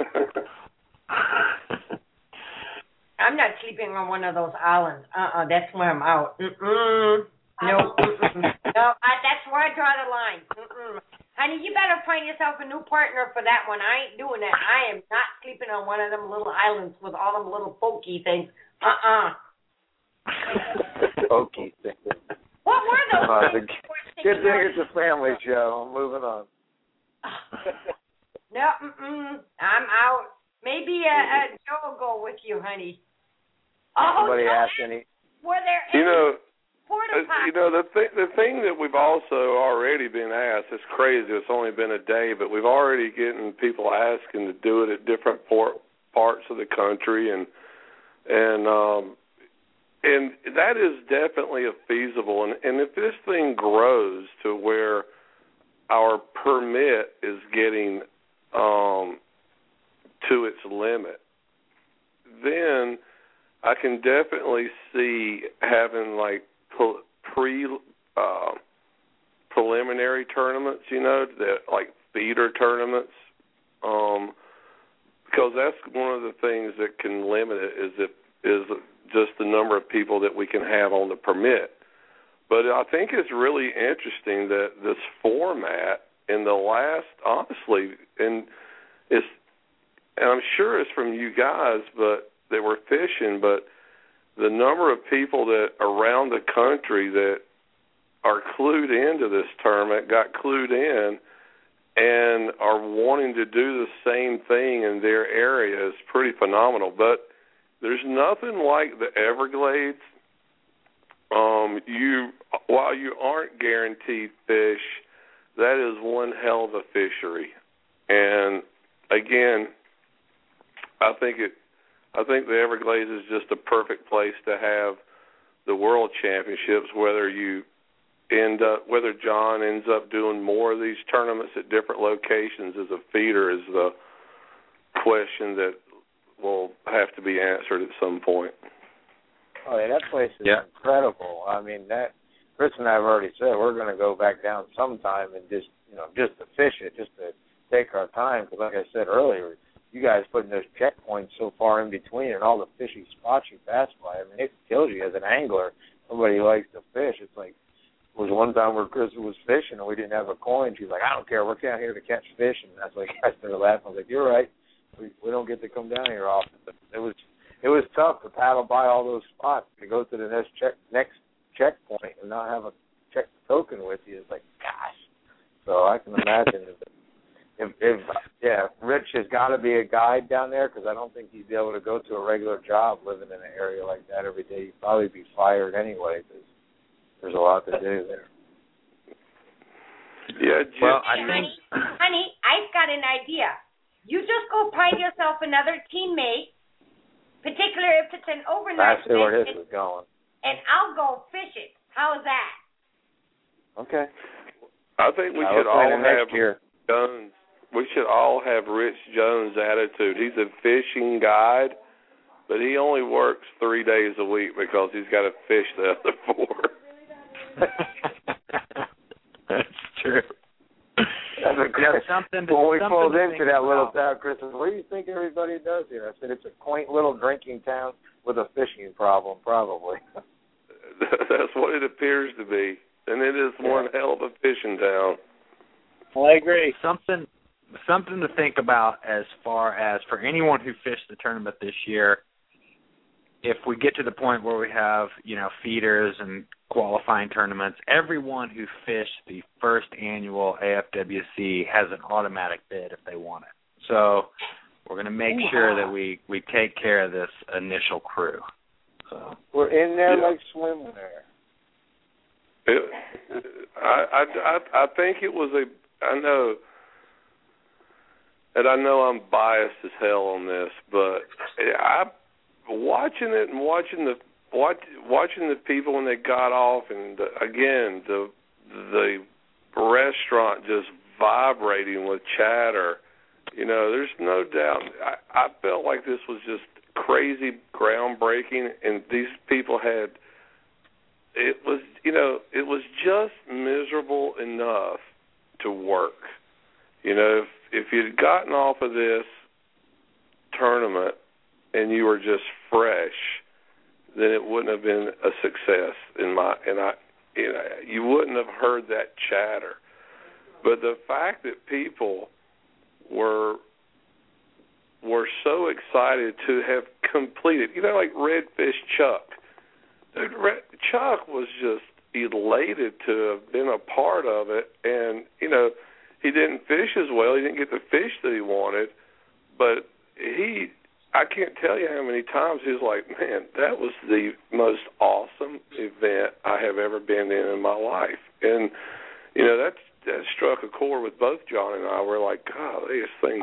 I'm not sleeping on one of those islands. That's where I'm out. No. No, that's where I draw the line. Honey, you better find yourself a new partner for that one. I ain't doing that. I am not sleeping on one of them little islands with all them little folky things. Folky things. What were those things? Good thing it's a family show. I'm moving on. No, I'm out. Maybe Joe will go with you, honey. Somebody asked any. Were there any porta potties? The thing that we've also already been asked, it's crazy, it's only been a day, but we've already getting people asking to do it at different parts of the country, and that is definitely a feasible. And if this thing grows to where our permit is getting to its limit, then I can definitely see having like preliminary tournaments, that like feeder tournaments, because that's one of the things that can limit it is just the number of people that we can have on the permit. But I think it's really interesting that this format in the last, honestly, and I'm sure it's from you guys, but that were fishing, but the number of people that around the country that are clued into this tournament got clued in and are wanting to do the same thing in their area is pretty phenomenal. But there's nothing like the Everglades. While you aren't guaranteed fish, that is one hell of a fishery. And again, I think the Everglades is just a perfect place to have the World Championships. Whether John ends up doing more of these tournaments at different locations as a feeder is the question that will have to be answered at some point. Oh, yeah, that place is incredible. I mean, that Chris and I have already said we're going to go back down sometime and just to fish it, just to take our time. Because like I said earlier, you guys putting those checkpoints so far in between and all the fishy spots you pass by. I mean, it kills you as an angler. Somebody who likes to fish. It's like, there was one time where Chris was fishing and we didn't have a coin. She's like, I don't care. We're down here to catch fish. And that's like, I started laughing. I was like, you're right. We don't get to come down here often. But it was tough to paddle by all those spots to go to the next checkpoint and not have a check token with you. It's like, gosh. So I can imagine if Rich has got to be a guide down there, because I don't think he'd be able to go to a regular job living in an area like that every day. He'd probably be fired anyway, because there's a lot to do there. Yeah. Well, I think, honey, I've got an idea. You just go find yourself another teammate, particularly if it's an overnight. That's where his was going. And I'll go fishing. How's that? Okay. I think we should all have year. Jones. We should all have Rich Jones' attitude. He's a fishing guide, but he only works 3 days a week because he's got to fish the other 4. That's true. Something when we pulled into that little town, Chris said, what do you think everybody does here? I said, it's a quaint little drinking town with a fishing problem, probably. That's what it appears to be. And it is one hell of a fishing town. Well, I agree. Something to think about as far as for anyone who fished the tournament this year, if we get to the point where we have, feeders and qualifying tournaments, everyone who fished the first annual AFWC has an automatic bid if they want it. So we're going to make sure that we take care of this initial crew. So we're in there like swimwear. I think it was I know I'm biased as hell on this, but watching it and watching the people when they got off, and again the restaurant just vibrating with chatter. There's no doubt. I felt like this was just crazy, groundbreaking, and these people had. It was just miserable enough to work. If you'd gotten off of this tournament and you were just fresh, then it wouldn't have been a success you wouldn't have heard that chatter. But the fact that people were so excited to have completed, like Redfish Chuck. Dude, Chuck was just elated to have been a part of it, and he didn't fish as well. He didn't get the fish that he wanted, but I can't tell you how many times he was like, man, that was the most awesome event I have ever been in my life. And, that struck a chord with both John and I. We're like, God, this thing,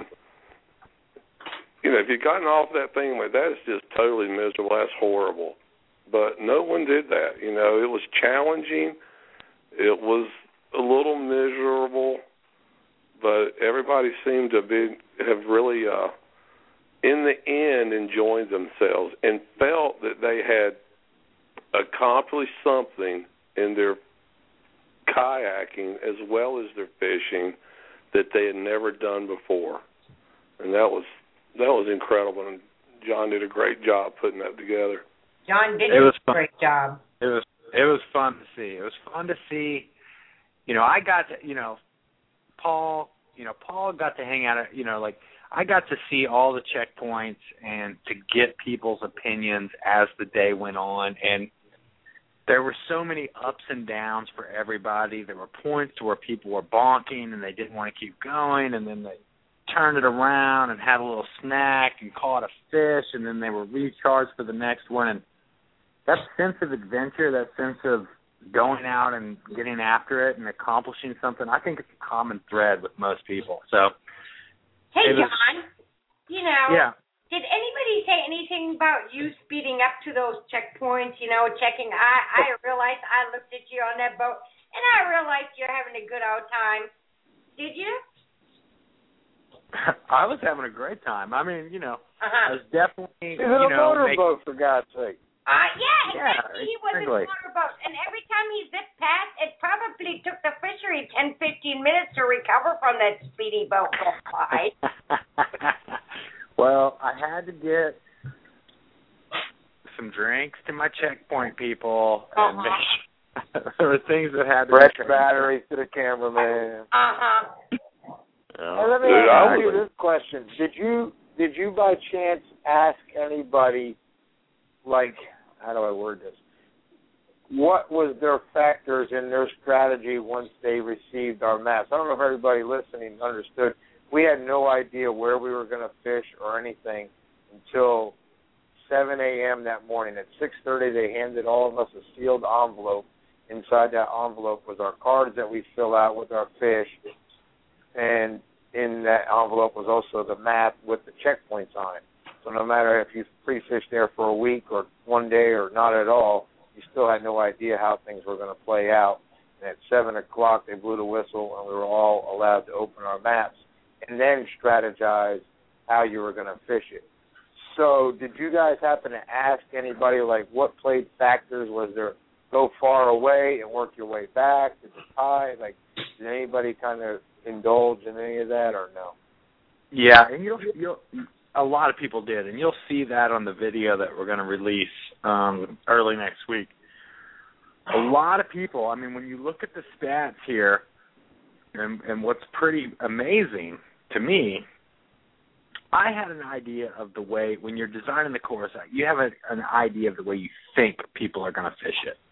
if you'd gotten off that thing, that is just totally miserable. That's horrible. But no one did that. It was challenging. It was a little miserable, but everybody seemed to have really, in the end, enjoyed themselves and felt that they had accomplished something in their kayaking as well as their fishing that they had never done before. And that was incredible, and John did a great job putting that together. John did a great job. It was fun to see. It was fun to see. I got to, Paul got to hang out at, I got to see all the checkpoints and to get people's opinions as the day went on. And there were so many ups and downs for everybody. There were points where people were bonking and they didn't want to keep going, and then they turned it around and had a little snack and caught a fish, and then they were recharged for the next one. And that sense of adventure, that sense of going out and getting after it and accomplishing something, I think it's a common thread with most people. So, hey, John, yeah. Did anybody say anything about you speeding up to those checkpoints, checking? I realized I looked at you on that boat, and I realized you're having a good old time. Did you? I was having a great time. I mean, I was definitely, Is it a motorboat, for God's sake? Yeah, exactly. He was in a motorboat, and every time he zipped past, it probably took the fishery 10, 15 minutes to recover from that speedy boat going by. Well, I had to get some drinks to my checkpoint people, and there were things that had to fresh be batteries to the cameraman. Uh-huh. Let me ask you this question: Did you by chance ask anybody, like, how do I word this? What was their factors in their strategy once they received our maps? I don't know if everybody listening understood. We had no idea where we were going to fish or anything until 7 a.m. that morning. At 6:30, they handed all of us a sealed envelope. Inside that envelope was our cards that we fill out with our fish, and in that envelope was also the map with the checkpoints on it. So no matter if you pre-fished there for a week or one day or not at all, you still had no idea how things were going to play out. And at 7 o'clock, they blew the whistle, and we were all allowed to open our maps and then strategize how you were going to fish it. So did you guys happen to ask anybody, like, what played factors? Was there go far away and work your way back? Did it tie? Like, did anybody kind of indulge in any of that or no? Yeah, and you'll a lot of people did, and you'll see that on the video that we're going to release early next week. A lot of people, I mean, when you look at the stats here, and what's pretty amazing to me, I had an idea of the way, when you're designing the course, you have an idea of the way you think people are going to fish it.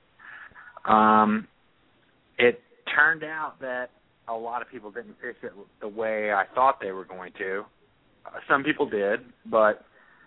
It turned out that a lot of people didn't fish it the way I thought they were going to. Some people did, but,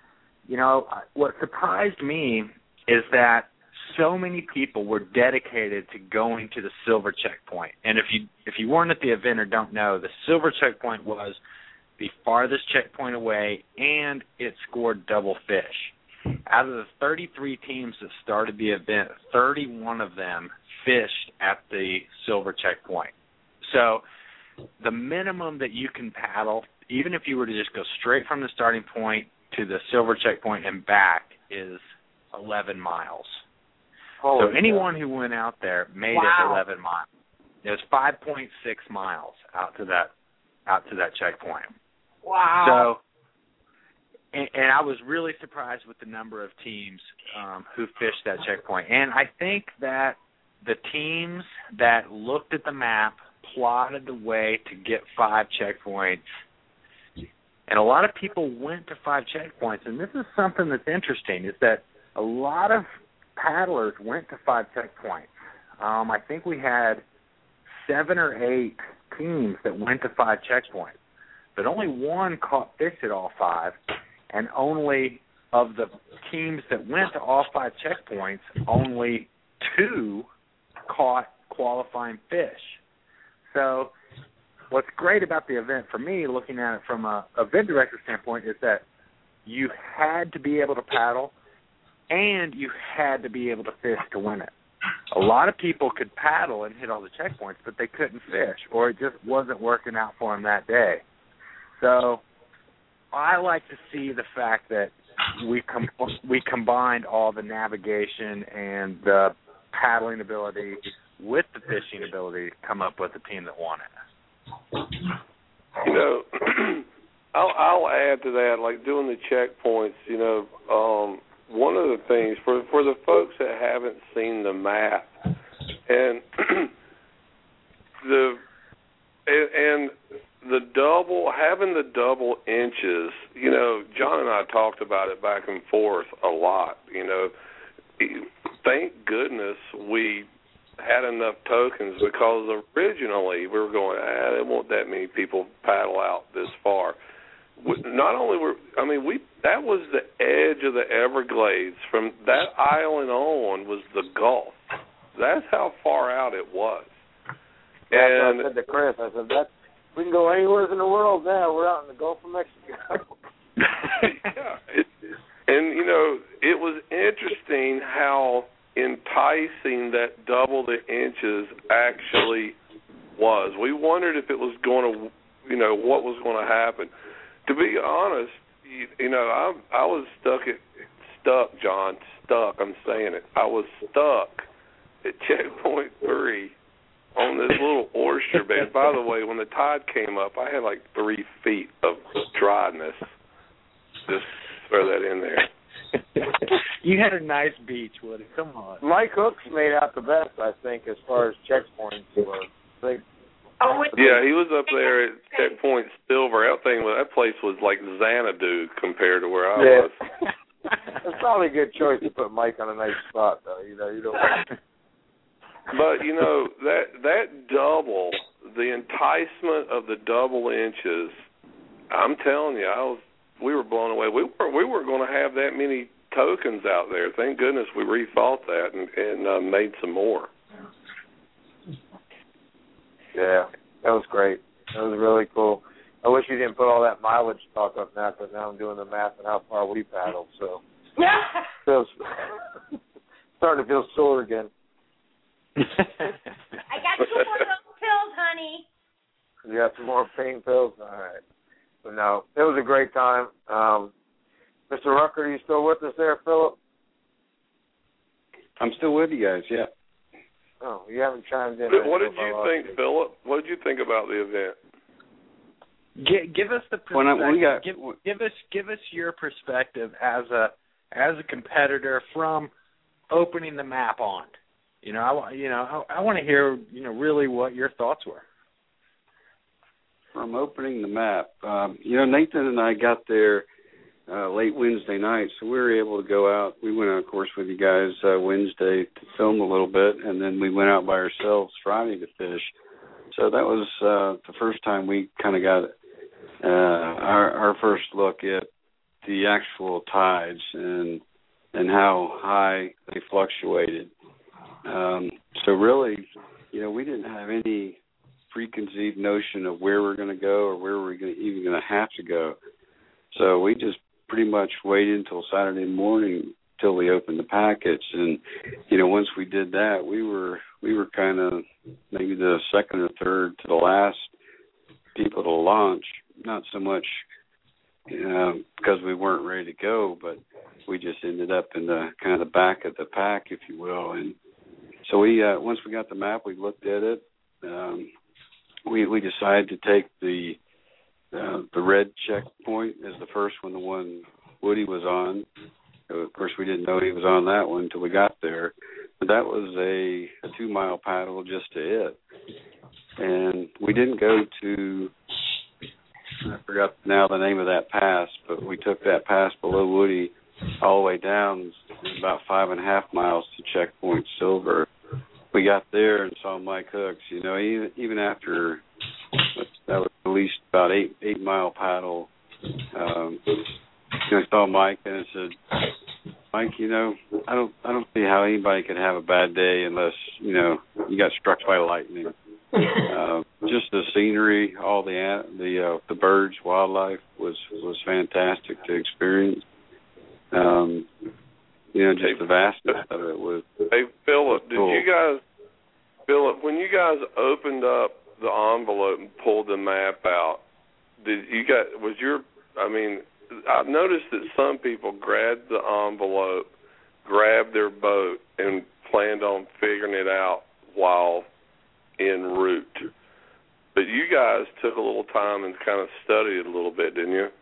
what surprised me is that so many people were dedicated to going to the silver checkpoint. And if you weren't at the event or don't know, the silver checkpoint was the farthest checkpoint away, and it scored double fish. Out of the 33 teams that started the event, 31 of them fished at the silver checkpoint. So the minimum that you can paddle, even if you were to just go straight from the starting point to the silver checkpoint and back, is 11 miles. So anyone who went out there made it 11 miles. It was 5.6 miles out to that checkpoint. Wow. So, and I was really surprised with the number of teams who fished that checkpoint. And I think that the teams that looked at the map plotted the way to get 5 checkpoints. And a lot of people went to 5 checkpoints. And this is something that's interesting, is that a lot of paddlers went to 5 checkpoints. I think we had 7 or 8 teams that went to 5 checkpoints, but only one caught fish at all 5, and only of the teams that went to all 5 checkpoints, only 2 caught qualifying fish. So what's great about the event for me, looking at it from a event director standpoint, is that you had to be able to paddle, and you had to be able to fish to win it. A lot of people could paddle and hit all the checkpoints, but they couldn't fish, or it just wasn't working out for them that day. So I like to see the fact that we combined all the navigation and the paddling ability with the fishing ability to come up with a team that won it. I'll add to that, like doing the checkpoints, one of the things for the folks that haven't seen the map, and having the double inches, John and I talked about it back and forth a lot. Thank goodness we had enough tokens, because originally we were going, there won't that many people paddle out this far. Not only that was the edge of the Everglades. From that island on was the Gulf. That's how far out it was. And I said to Chris, I said, we can go anywhere in the world now. We're out in the Gulf of Mexico. Yeah. And, you know, it was interesting how enticing that double the inches actually was. We wondered if it was going to, you know, what was going to happen. To be honest, you know, I was stuck, John, I'm saying it. I was stuck at checkpoint 3 on this little oyster bed. By the way, when the tide came up, I had like 3 feet of dryness. Just throw that in there. You had a nice beach, Woody. Come on. Mike Hooks made out the best, I think, as far as checkpoints were. Yeah, he was up there at checkpoint Silver. That place was like Xanadu compared to where I was. It's probably a good choice to put Mike on a nice spot, though. You know, you don't. But you know that double, the enticement of the double inches. I'm telling you, we were blown away. We weren't going to have that many tokens out there. Thank goodness we rethought that and made some more. Yeah, that was great. That was really cool. I wish you didn't put all that mileage talk up now, because now I'm doing the math on how far we paddled. So starting to feel sore again. I got 2 more of those pills, honey. You got some more pain pills? All right. But no, it was a great time. Mr. Rucker, are you still with us there, Philip? I'm still with you guys, yeah. Oh, you haven't chimed in. What did you think, Philip? What did you think about the event? Give us the perspective. Give us your perspective as a competitor from opening the map on. I want to hear really what your thoughts were. From opening the map, Nathan and I got there late Wednesday night, so we were able to go out. We went out, of course, with you guys Wednesday to film a little bit, and then we went out by ourselves Friday to fish. So that was the first time we kind of got our first look at the actual tides and how high they fluctuated. So really, we didn't have any preconceived notion of where we're going to go or where we're even going to have to go. So we just pretty much waited until Saturday morning till we opened the package, and once we did that, we were kind of maybe the second or third to the last people to launch. Not so much because we weren't ready to go, but we just ended up in the kind of the back of the pack, if you will. And so we once we got the map, we looked at it. We decided to take the red checkpoint as the first one, the one Woody was on. Of course, we didn't know he was on that one until we got there. But that was a 2-mile paddle just to it. And we didn't go to, I forgot now the name of that pass, but we took that pass below Woody all the way down about 5.5 miles to checkpoint Silver. We got there and saw Mike Hooks. Even after that was at least about 8-mile paddle. I saw Mike and I said, Mike, I don't see how anybody could have a bad day unless you got struck by lightning. Just the scenery, all the birds, wildlife was fantastic to experience. Just the vastness of it was. Hey, Philip, cool. When you guys opened up the envelope and pulled the map out, I've noticed that some people grabbed the envelope, grabbed their boat, and planned on figuring it out while en route. But you guys took a little time and kind of studied it a little bit, didn't you?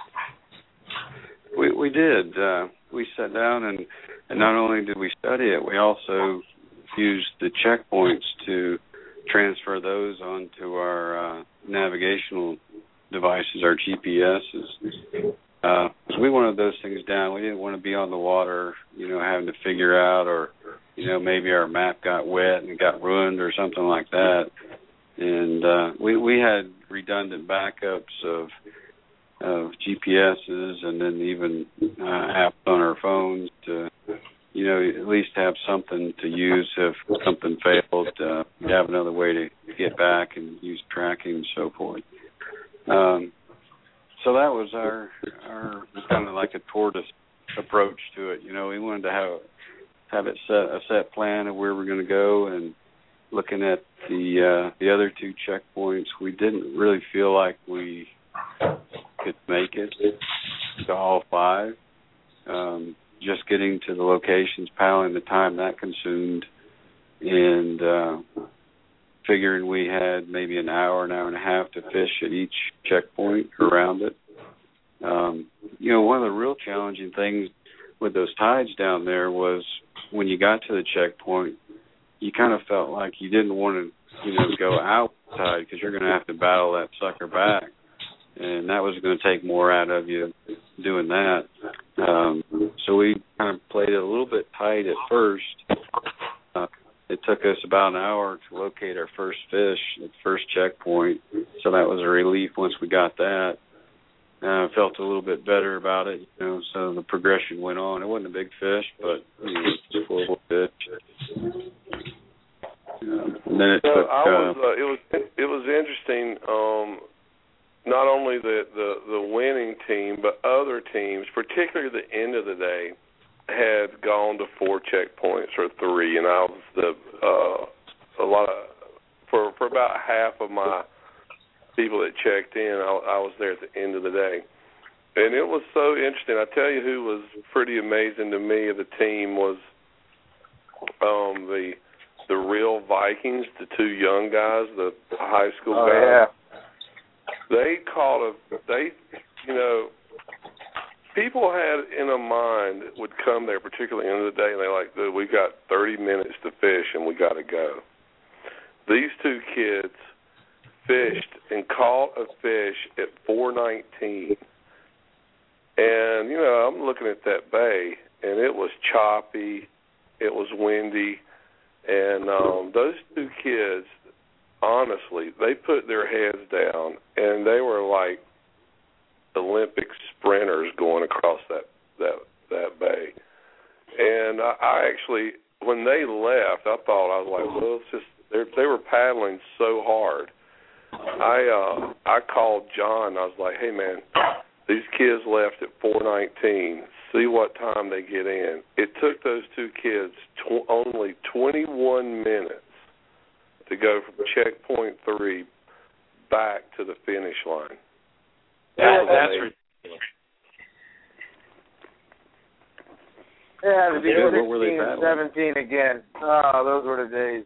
We did. We sat down and not only did we study it, we also used the checkpoints to transfer those onto our navigational devices, our GPSs. We wanted those things down. We didn't want to be on the water, having to figure out, or maybe our map got wet and got ruined or something like that. And we had redundant backups of GPSs and then even apps on our phones to, at least have something to use if something failed. You have another way to get back and use tracking and so forth. So that was our kind of like a tortoise approach to it. You know, we wanted to have it a set plan of where we're going to go, and looking at the other two checkpoints, we didn't really feel like we could make it to all five. Just getting to the locations, paddling the time that consumed, and figuring we had maybe an hour and a half to fish at each checkpoint around it. You know, one of the real challenging things with those tides down there was when you got to the checkpoint, you kind of felt like you didn't want to, you know, go outside because you're going to have to battle that sucker back. And that was going to take more out of you doing that. So we kind of played it a little bit tight at first. It took us about an hour to locate our first fish at the first checkpoint. So that was a relief once we got that. Felt a little bit better about it, you know, so the progression went on. It wasn't a big fish, but you know, it was a full fish. And then it took... it was interesting, not only the winning team, but other teams, particularly the end of the day, had gone to 4 checkpoints or 3, and I was for about half of my people that checked in, I was there at the end of the day. And it was so interesting. I tell you who was pretty amazing to me of the team was the real Vikings, the 2 young guys, the high school guys. Yeah. They you know, people had in a mind would come there, particularly at the end of the day, and they're like, dude, we got 30 minutes to fish and we got to go. These 2 kids fished and caught a fish at 4:19. And, you know, I'm looking at that bay, and it was choppy, it was windy, and those 2 kids, honestly, they put their heads down, and they were like Olympic sprinters going across that bay. And I actually, when they left, I was like, well, it's just they were paddling so hard. I called John. I was like, hey, man, these kids left at 4:19. See what time they get in. It took those 2 kids only 21 minutes to go from checkpoint 3 back to the finish line. That's ridiculous. Yeah, to be Yeah, 16 what were they and battling? 17 again. Oh, those were the days.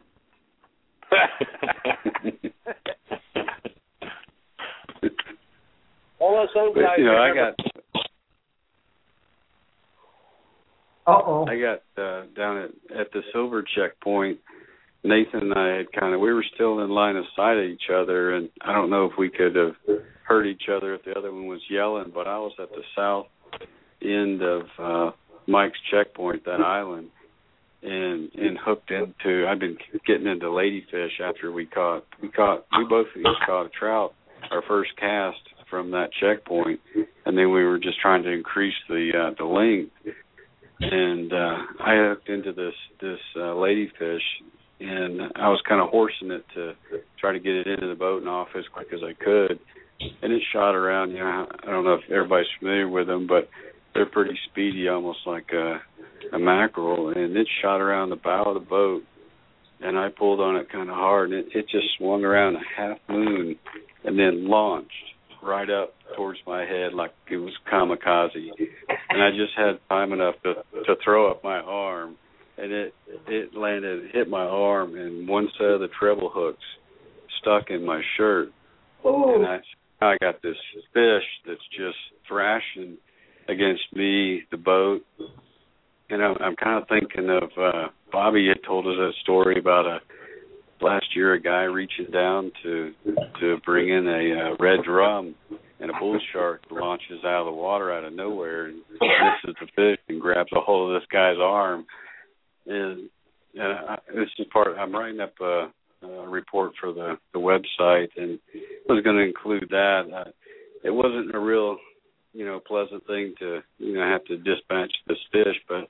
All those guys. You know, I got down at the silver checkpoint. Nathan and I had we were still in line of sight of each other, and I don't know if we could have heard each other if the other one was yelling, but I was at the south end of Mike's checkpoint, that island, and hooked into, I've been getting into ladyfish after we both of us caught a trout, our first cast from that checkpoint, and then we were just trying to increase the length, and I hooked into this ladyfish, and I was kind of horsing it to try to get it into the boat and off as quick as I could, and it shot around. You know, I don't know if everybody's familiar with them, but they're pretty speedy, almost like a mackerel, and it shot around the bow of the boat, and I pulled on it kind of hard, and it just swung around a half moon and then launched right up towards my head like it was kamikaze, and I just had time enough to throw up my arm, and it hit my arm, and one set of the treble hooks stuck in my shirt. Ooh. And I got this fish that's just thrashing against me, the boat. And I'm kind of thinking of Bobby had told us that story about last year a guy reaching down to bring in a red drum, and a bull shark launches out of the water out of nowhere and misses the fish and grabs a hold of this guy's arm. And this is I'm writing up a report for the website, and I was going to include that. It wasn't a real, pleasant thing to, have to dispatch this fish, but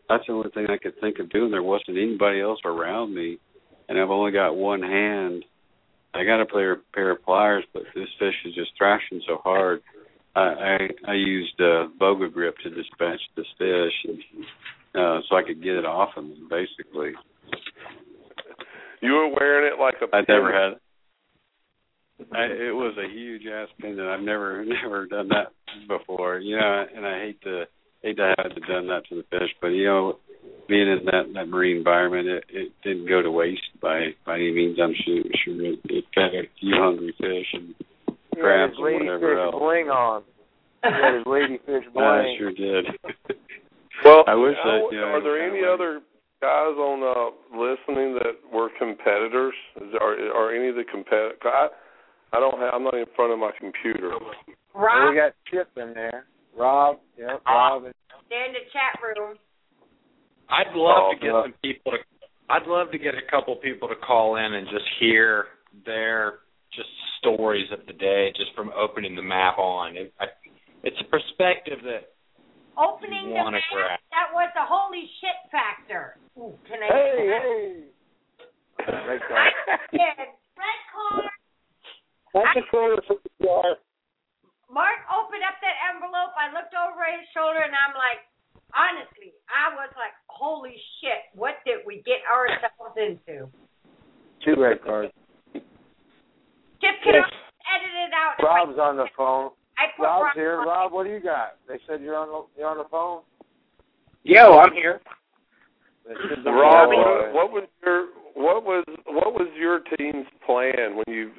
that's the only thing I could think of doing. There wasn't anybody else around me, and I've only got one hand. I got a pair of pliers, but this fish is just thrashing so hard. I used Boga Grip to dispatch this fish, and, so I could get it off of him, basically. You were wearing it like a I never had it. It was a huge ass pendant. I've never done that before. And I hate to have done that to the fish, but being in that marine environment, it didn't go to waste by any means. I'm sure it fed a few hungry fish and crabs and whatever else. Bling on. He had his ladyfish bling. I sure did. Well, I wish are there any other guys on listening that were competitors? Are any of the competitors? I'm not in front of my computer. Rob? We got Chip in there. Rob. Yep. Rob. They're in the chat room. I'd love to get some people. I'd love to get a couple people to call in and just hear their just stories of the day, just from opening the map on. It's a perspective that opening the map. Grab. That was the holy shit factor. Ooh, can I? Hey. Red card. Red card. That's a quarter for the jar. Mark opened up that envelope. I looked over his shoulder, and I'm like, honestly, I was like, holy shit, what did we get ourselves into? 2 red cards. Chip can edit it out. Rob's on the phone. Rob's here. Rob, what do you got? They said you're on the phone? Yo, I'm here. Rob, what was your team's plan when you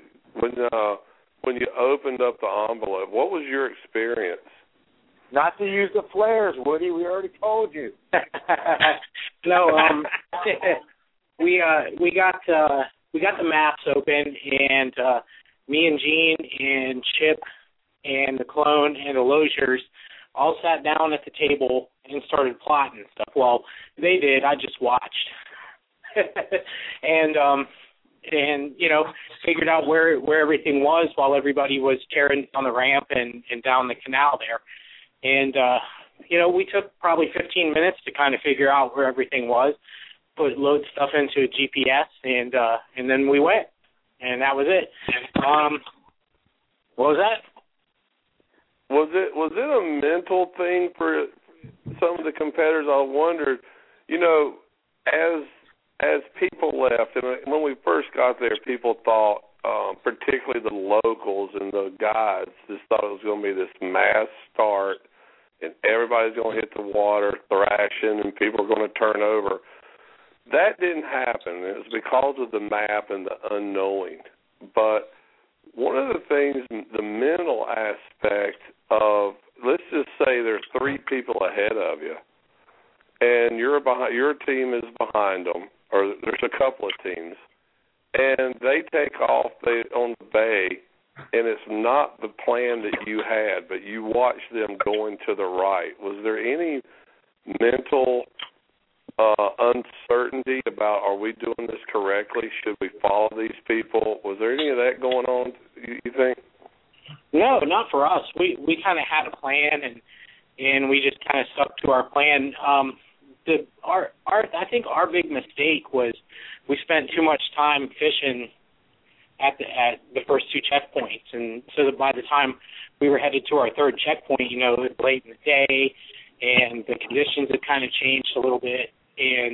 opened up the envelope? What was your experience? Not to use the flares, Woody. We already told you. No, we got the maps open, and me and Gene and Chip and the Clone and the Loziers all sat down at the table and started plotting stuff. Well, they did. I just watched, and figured out where everything was while everybody was tearing down the ramp and down the canal there. And, we took probably 15 minutes to kind of figure out where everything was, load stuff into a GPS, and then we went. And that was it. What was that? Was it a mental thing for some of the competitors? I wondered, as people left, and when we first got there, people thought, particularly the locals and the guides, just thought it was going to be this mass start, and everybody's going to hit the water, thrashing, and people are going to turn over. That didn't happen. It was because of the map and the unknowing. But one of the things, the mental aspect of, let's just say there's 3 people ahead of you, and your team is behind them, or there's a couple of teams, and they take off on the bay, and it's not the plan that you had, but you watch them going to the right. Was there any mental uncertainty about, are we doing this correctly? Should we follow these people? Was there any of that going on, you think? No, not for us. We kind of had a plan, and we just kind of stuck to our plan. I think our big mistake was we spent too much time fishing at the first 2 checkpoints, and so that by the time we were headed to our 3rd checkpoint, it was late in the day, and the conditions had kind of changed a little bit, and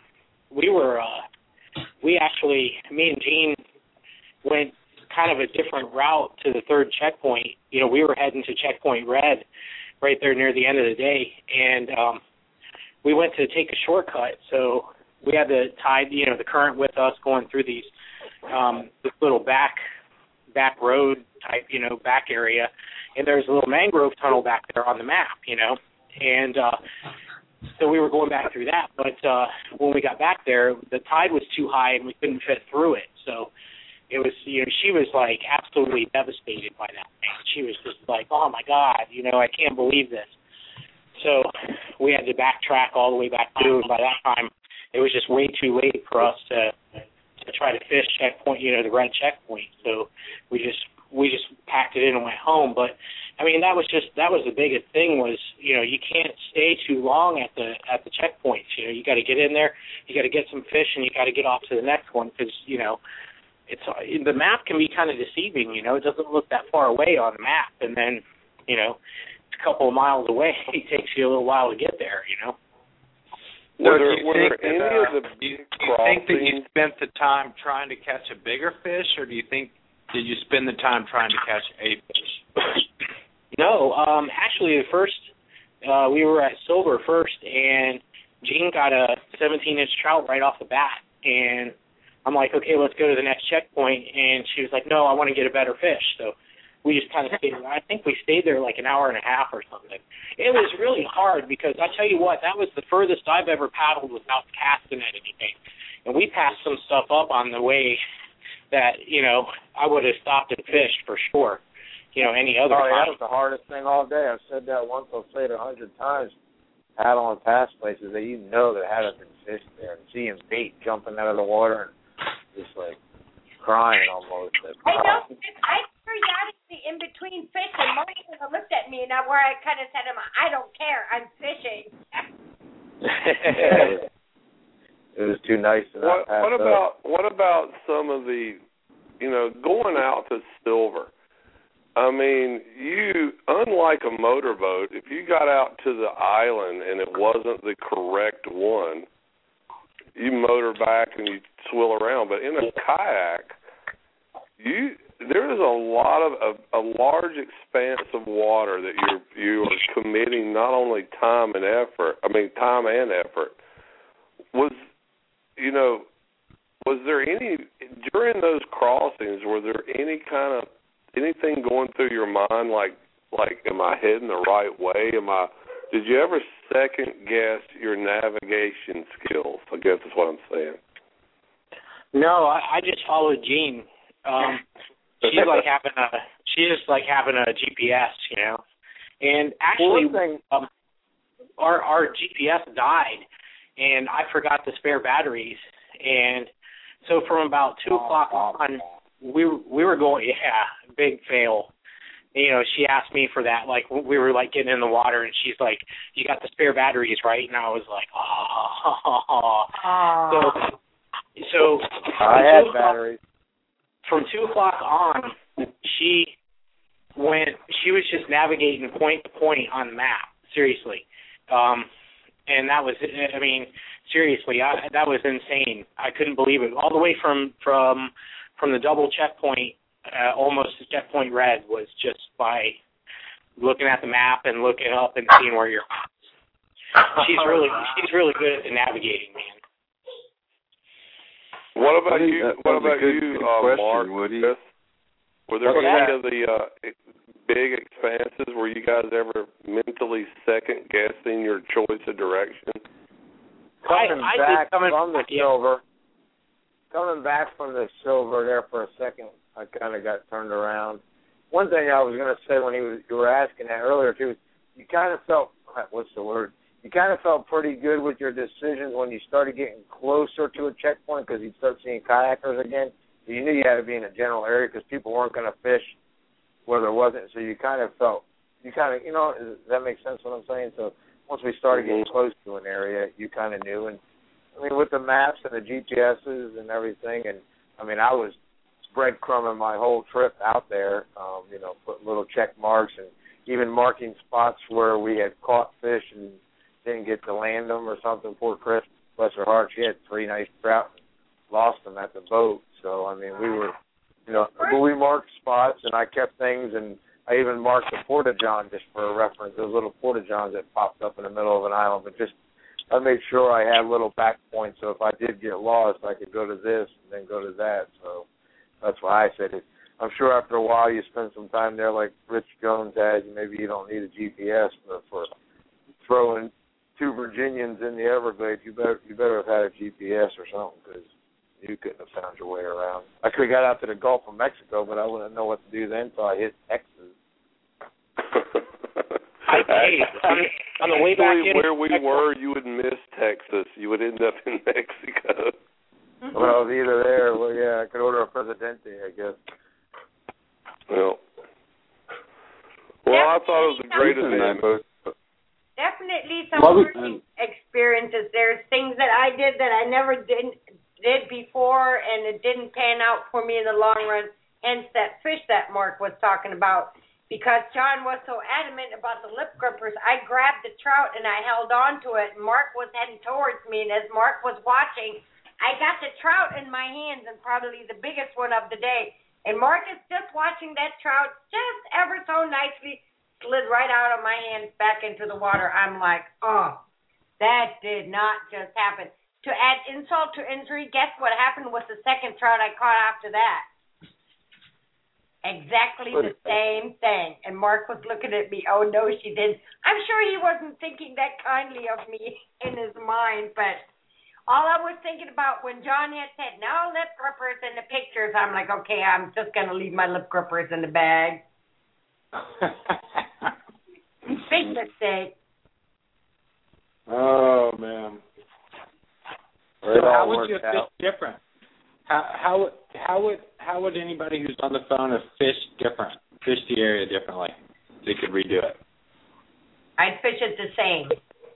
me and Gene went kind of a different route to the 3rd checkpoint. We were heading to Checkpoint Red right there near the end of the day, and we went to take a shortcut, so we had the tide, the current with us going through these this little back road type, back area, and there's a little mangrove tunnel back there on the map, and so we were going back through that, but when we got back there, the tide was too high and we couldn't fit through it, so it was, she was like absolutely devastated by that. She was just like, oh my God, I can't believe this. So we had to backtrack all the way back through, and by that time, it was just way too late for us to try to fish checkpoint, the red checkpoint. So we we just packed it in and went home. But I mean, that was the biggest thing was, you know, you can't stay too long at the checkpoints. You know, you got to get in there, you got to get some fish, and you got to get off to the next one because, you know, the map can be kind of deceiving. You know, it doesn't look that far away on the map, and then, you know, it's a couple of miles away. It takes you a little while to get there. You know. Were there any of the do you think that you spent the time trying to catch a bigger fish, or did you spend the time trying to catch a fish? No, actually, at first we were at Silver first, and Jean got a 17-inch trout right off the bat, and I'm like, okay, let's go to the next checkpoint, and she was like, no, I want to get a better fish. So we just kind of stayed. I think we stayed there like an hour and a half or something. It was really hard because I tell you what, that was the furthest I've ever paddled without casting at anything. And we passed some stuff up on the way that, you know, I would have stopped and fished for sure. You know, any other time. That was the hardest thing all day. I've said that once, I'll say it 100 times. Paddling past places that you know that haven't been fished there, and seeing bait jumping out of the water and just like crying almost. I know. I periodically in between fish, and Mark looked at me, and where I kind of said to him, I don't care, I'm fishing. It was too nice to not pass up. What about some of the, you know, going out to Silver? I mean, you, unlike a motorboat, if you got out to the island and it wasn't the correct one, you motor back and you swill around. But in a kayak, there is a large expanse of water that you are committing not only time and effort. Was there any during those crossings? Were there anything going through your mind like am I heading the right way? Did you ever second guess your navigation skills? I guess is what I'm saying. No, I just followed Jean. She's just like having a GPS, you know. And actually, our GPS died, and I forgot the spare batteries. And so from about 2 o'clock on, we were going, big fail. You know, she asked me for that, like we were like getting in the water, and she's like, "You got the spare batteries, right?" And I was like, "Oh." So I had batteries. From 2 o'clock on, she was just navigating point to point on the map, seriously. And that was, I mean, seriously, that was insane. I couldn't believe it. All the way from the double checkpoint, almost to checkpoint red, was just by looking at the map and looking up and seeing where you're at. She's really good at the navigating, man. What about you? What about you, Mark? Woody? Were there any of the big expanses where you guys ever mentally second guessing your choice of direction? Coming back from the Silver there for a second, I kind of got turned around. One thing I was going to say when you were asking that earlier too, you kind of felt, you kind of felt pretty good with your decisions when you started getting closer to a checkpoint because you'd start seeing kayakers again. You knew you had to be in a general area because people weren't going to fish where there wasn't. So you kind of felt, does that make sense what I'm saying? So once we started getting close to an area, you kind of knew. And I mean, with the maps and the GPSs and everything, and I mean, I was breadcrumbing my whole trip out there, putting little check marks and even marking spots where we had caught fish and didn't get to land them or something. Poor Chris, bless her heart, she had 3 nice trout and lost them at the boat. So, I mean, we were, but we marked spots, and I kept things, and I even marked the porta-john just for a reference, those little porta-johns that popped up in the middle of an island. But just, I made sure I had little back points, so if I did get lost, I could go to this and then go to that. So that's why I said it. I'm sure after a while you spend some time there like Rich Jones had, maybe you don't need a GPS, but for throwing 2 Virginians in the Everglades, you better have had a GPS or something because you couldn't have found your way around. I could have got out to the Gulf of Mexico, but I wouldn't know what to do then until I hit Texas. On the way back in where we were, you would miss Texas. You would end up in Mexico. Well, either there. Well, yeah, I could order a Presidente, I guess. Well, experiences. There's things that I did that I never did before, and it didn't pan out for me in the long run. Hence that fish that Mark was talking about. Because John was so adamant about the lip grippers, I grabbed the trout and I held on to it. Mark was heading towards me, and as Mark was watching, I got the trout in my hands, and probably the biggest one of the day. And Mark is just watching that trout just ever so nicely slid right out of my hands back into the water. I'm like, oh, that did not just happen. To add insult to injury, guess what happened with the second trout I caught after that? Exactly the same thing. And Mark was looking at me, oh, no, she didn't. I'm sure he wasn't thinking that kindly of me in his mind, but all I was thinking about when John had said, no lip grippers in the pictures, I'm like, okay, I'm just going to leave my lip grippers in the bag. Big mistake. Oh, man. So how would you fish different? How would anybody who's on the phone have fished the area differently? They could redo it. I'd fish it the same.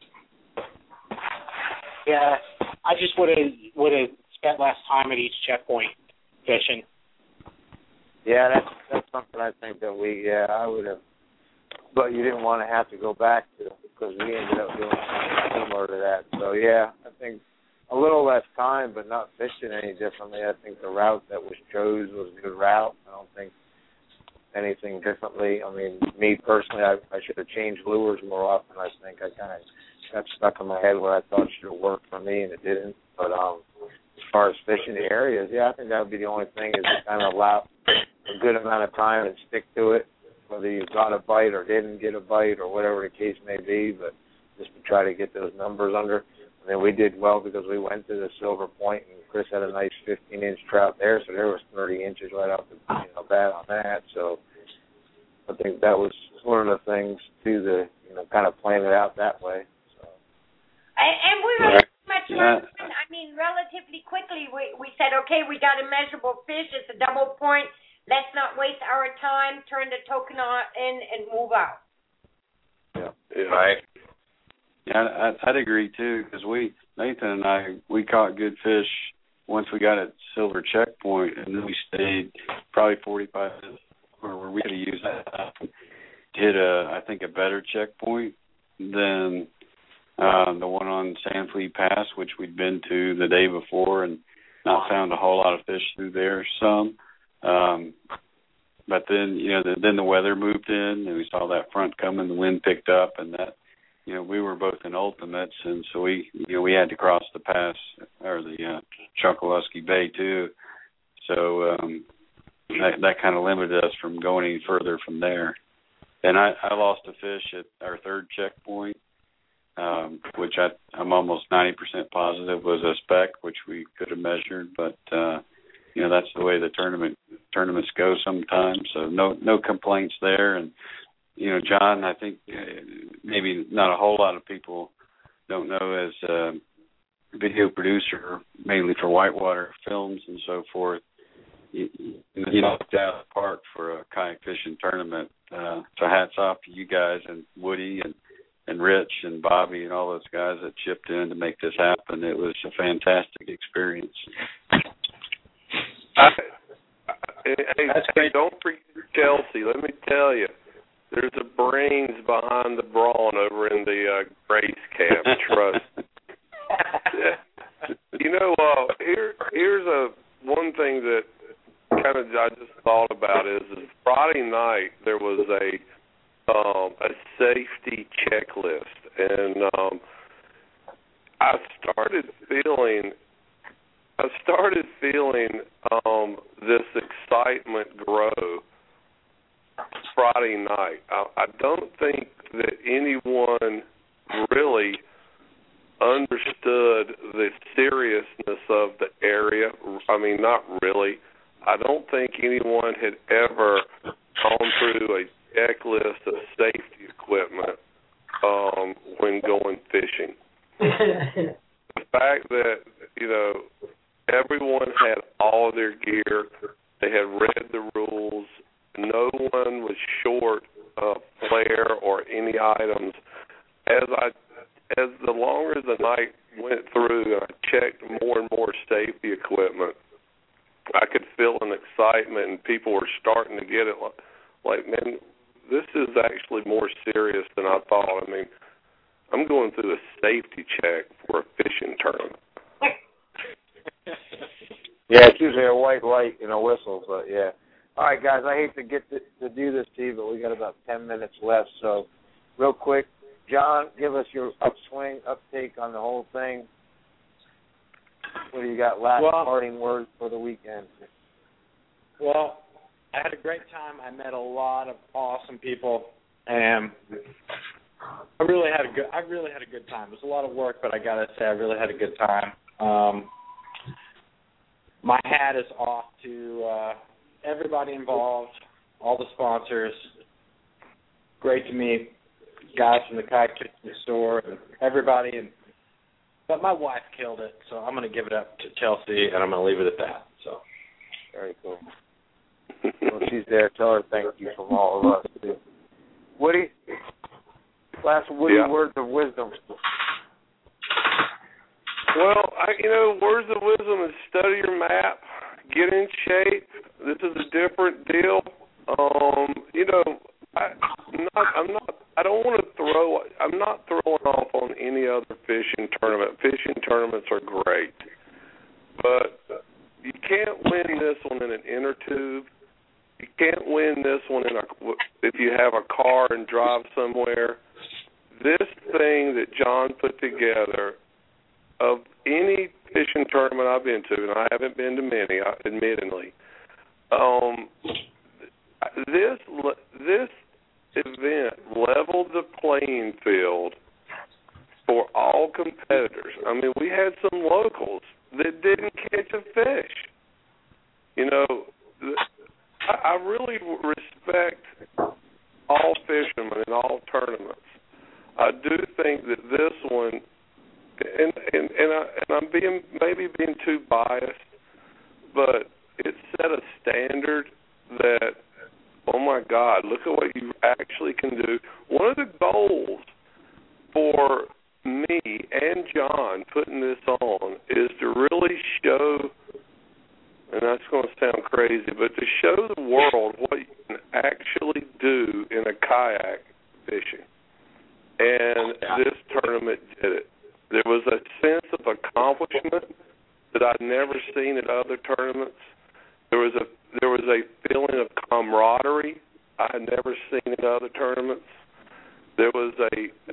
Yeah, I just would have spent less time at each checkpoint fishing. Yeah, that's something I think that I would have, but you didn't want to have to go back to, because we ended up doing something similar to that. So yeah, I think a little less time, but not fishing any differently. I think the route that was chose was a good route. I don't think anything differently. I mean, me personally, I should have changed lures more often. I think I kind of got stuck in my head where I thought it should have worked for me, and it didn't. But as far as fishing the areas, yeah, I think that would be the only thing, is to kind of allow a good amount of time and stick to it, whether you got a bite or didn't get a bite or whatever the case may be, but just to try to get those numbers under. And then we did well because we went to the Silver Point, and Chris had a nice 15-inch trout there, so there was 30 inches right off the bat on that. So I think that was one of the things, too, kind of plan it out that way. So. And we were much learned, I mean, relatively quickly. We said, okay, we got a measurable fish. It's a double point. Let's not waste our time. Turn the token in and move out. Yeah. Right. Yeah, I'd agree too, because Nathan and I caught good fish once we got at Silver Checkpoint, and then we stayed probably 45 minutes where we had to use that to hit I think a better checkpoint than the one on Sandfleet Pass, which we'd been to the day before and not found a whole lot of fish through there. But then then the weather moved in, and we saw that front coming. The wind picked up, and that. We were both in ultimates, and so we had to cross the pass, or the Chokoloskee Bay too. So that kind of limited us from going any further from there. And I lost a fish at our third checkpoint, which I'm almost 90% positive was a speck, which we could have measured, but that's the way the tournaments go sometimes. So no complaints there. And John, I think maybe not a whole lot of people don't know, as a video producer, mainly for whitewater films and so forth, you knocked out the park for a kayak fishing tournament. So hats off to you guys and Woody and Rich and Bobby and all those guys that chipped in to make this happen. It was a fantastic experience. Hey, don't forget Chelsea. Let me tell you. There's a brains behind the brawn over in the Grace camp. Trust. Here's one thing that kind of I just thought about is Friday night there was a safety checklist, and I started feeling this excitement grow Friday night. I don't think that anyone really understood the seriousness of the area. I mean, not really. I don't think anyone had ever gone through a checklist of safety equipment when going fishing. The fact that, everyone had all their gear, they had read the rules, no one was short of flare or any items. As as the longer the night went through, I checked more and more safety equipment. I could feel an excitement, and people were starting to get it. Like, man, this is actually more serious than I thought. I mean, I'm going through a safety check for a fishing tournament. Yeah, it's usually a white light and a whistle, but yeah. All right, guys, I hate to get to do this to you, but we got about 10 minutes left. So, real quick, John, give us your uptake on the whole thing. What do you got last parting words for the weekend? Well, I had a great time. I met a lot of awesome people, and I really had a good time. It was a lot of work, but I gotta say I really had a good time. My hat is off to everybody involved, all the sponsors. Great to meet guys from the Kayak Fishing store and everybody. But my wife killed it, so I'm going to give it up to Chelsea, and I'm going to leave it at that. So, very cool. Well, she's there. Tell her thank you from all of us, too. Woody, last Woody words of wisdom. Well, words of wisdom is study your map, get in shape. This is a different deal. I'm not throwing off on any other fishing tournament. Fishing tournaments are great, but you can't win this one in an inner tube. You can't win this one if you have a car and drive somewhere. This thing that John put together, of any fishing tournament I've been to, and I haven't been to many, admittedly, this event leveled the playing field for all competitors. I mean, we had some locals that didn't catch a fish. I really respect all fishermen in all tournaments. I do think that this one, and I'm maybe being too biased, but it set a standard that, oh my God, look at what you actually can do. One of the goals for me and John putting this on is to really show, and that's going to sound crazy, but to show the world what you can actually do in a kayak fishing. And this tournament did it. There was a sense of accomplishment that I'd never seen at other tournaments. There was a feeling of camaraderie I had never seen in other tournaments. There was a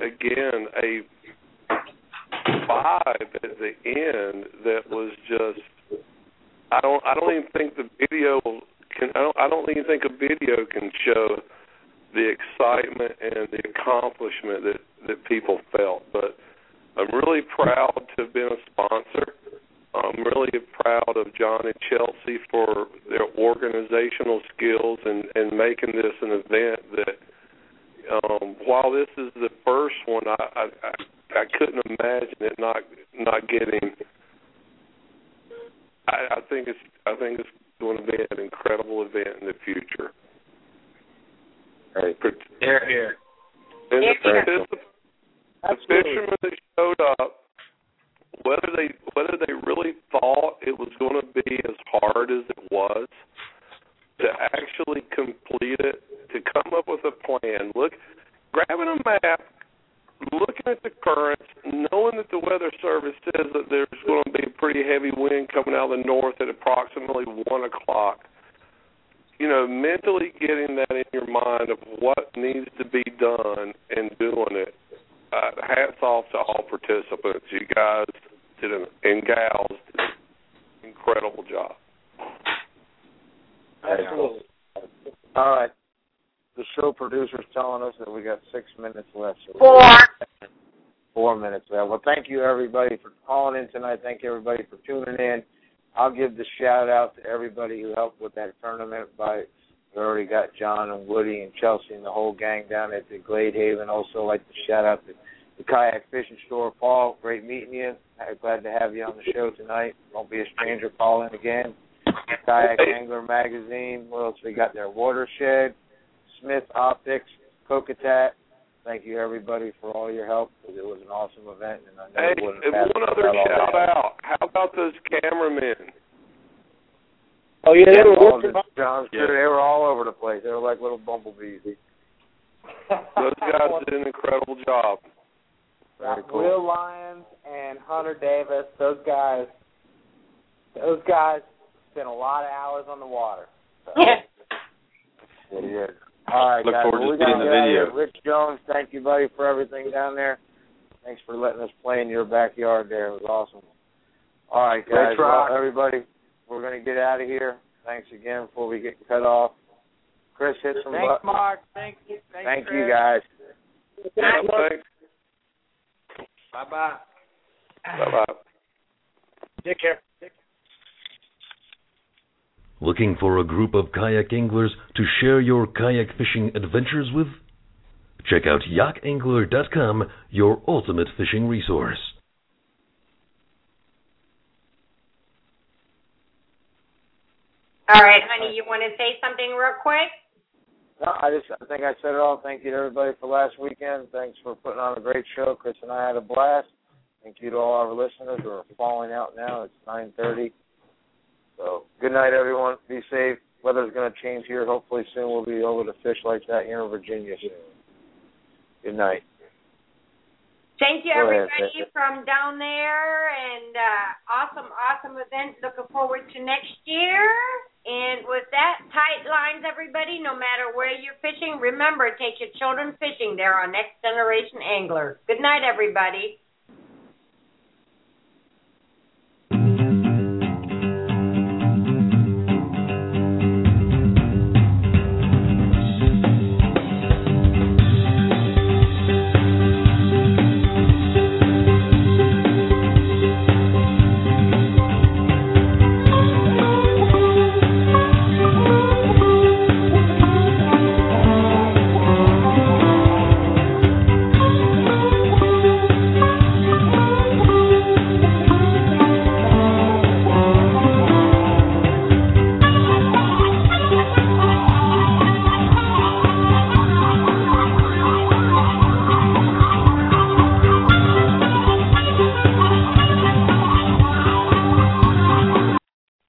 vibe at the end that was just, I don't even think the video can. I don't even think a video can show the excitement and the accomplishment that people felt. But I'm really proud to have been a sponsor. I'm really proud of John and Chelsea for their organizational skills and making this an event that, while this is the first one, I couldn't imagine it not getting. I think it's going to be an incredible event in the future. Here. And the fishermen that showed up, whether they really thought it was going to be as hard as it was, to actually complete it, to come up with a plan, grabbing a map, looking at the currents, knowing that the Weather Service says that there's going to be a pretty heavy wind coming out of the north at approximately 1 o'clock, mentally getting that in your mind of what needs to be done and doing it. Hats off to all participants. You guys and gals did an incredible job. Absolutely. All right. The show producer's telling us that we got 6 minutes left. So 4 minutes left. Well, thank you, everybody, for calling in tonight. Thank you, everybody, for tuning in. I'll give the shout-out to everybody who helped with that tournament. We already got John and Woody and Chelsea and the whole gang down at the Glade Haven. Also like to shout-out to the Kayak Fishing Store. Paul, great meeting you. Glad to have you on the show tonight. Don't be a stranger. Call in again. Kayak Angler Magazine. What else we got there? Watershed, Smith Optics, Kokatat, thank you everybody for all your help, because it was an awesome event, and I know Hey, it wouldn't and have one other shout out. How about those cameramen? Oh yeah, they were working. John's crew, they were all over the place. They were like little bumblebees. Those guys did an incredible job. Very cool. Will Lyons and Hunter Davis, those guys spent a lot of hours on the water. So. Yeah, he did. All right, Look guys. forward to seeing the video. Rich Jones, thank you, buddy, for everything down there. Thanks for letting us play in your backyard there. It was awesome. All right, guys. Well, everybody, we're going to get out of here. Thanks again before we get cut off. Chris, hit some buttons. Thanks, Mark. Thank you. Thank you, guys. Thanks. Bye-bye. Bye-bye. Take care. Looking for a group of kayak anglers to share your kayak fishing adventures with? Check out yakangler.com, your ultimate fishing resource. All right, honey, you want to say something real quick? No, I think I said it all. Thank you to everybody for last weekend. Thanks for putting on a great show. Chris and I had a blast. Thank you to all our listeners who are falling out now. It's 9:30. So good night, everyone. Be safe. Weather's going to change here. Hopefully soon we'll be able to fish like that here in Virginia soon. Good night. Thank you, everybody from down there, and awesome event. Looking forward to next year. And with that, tight lines, everybody, no matter where you're fishing, remember, take your children fishing. They're our next generation anglers. Good night, everybody.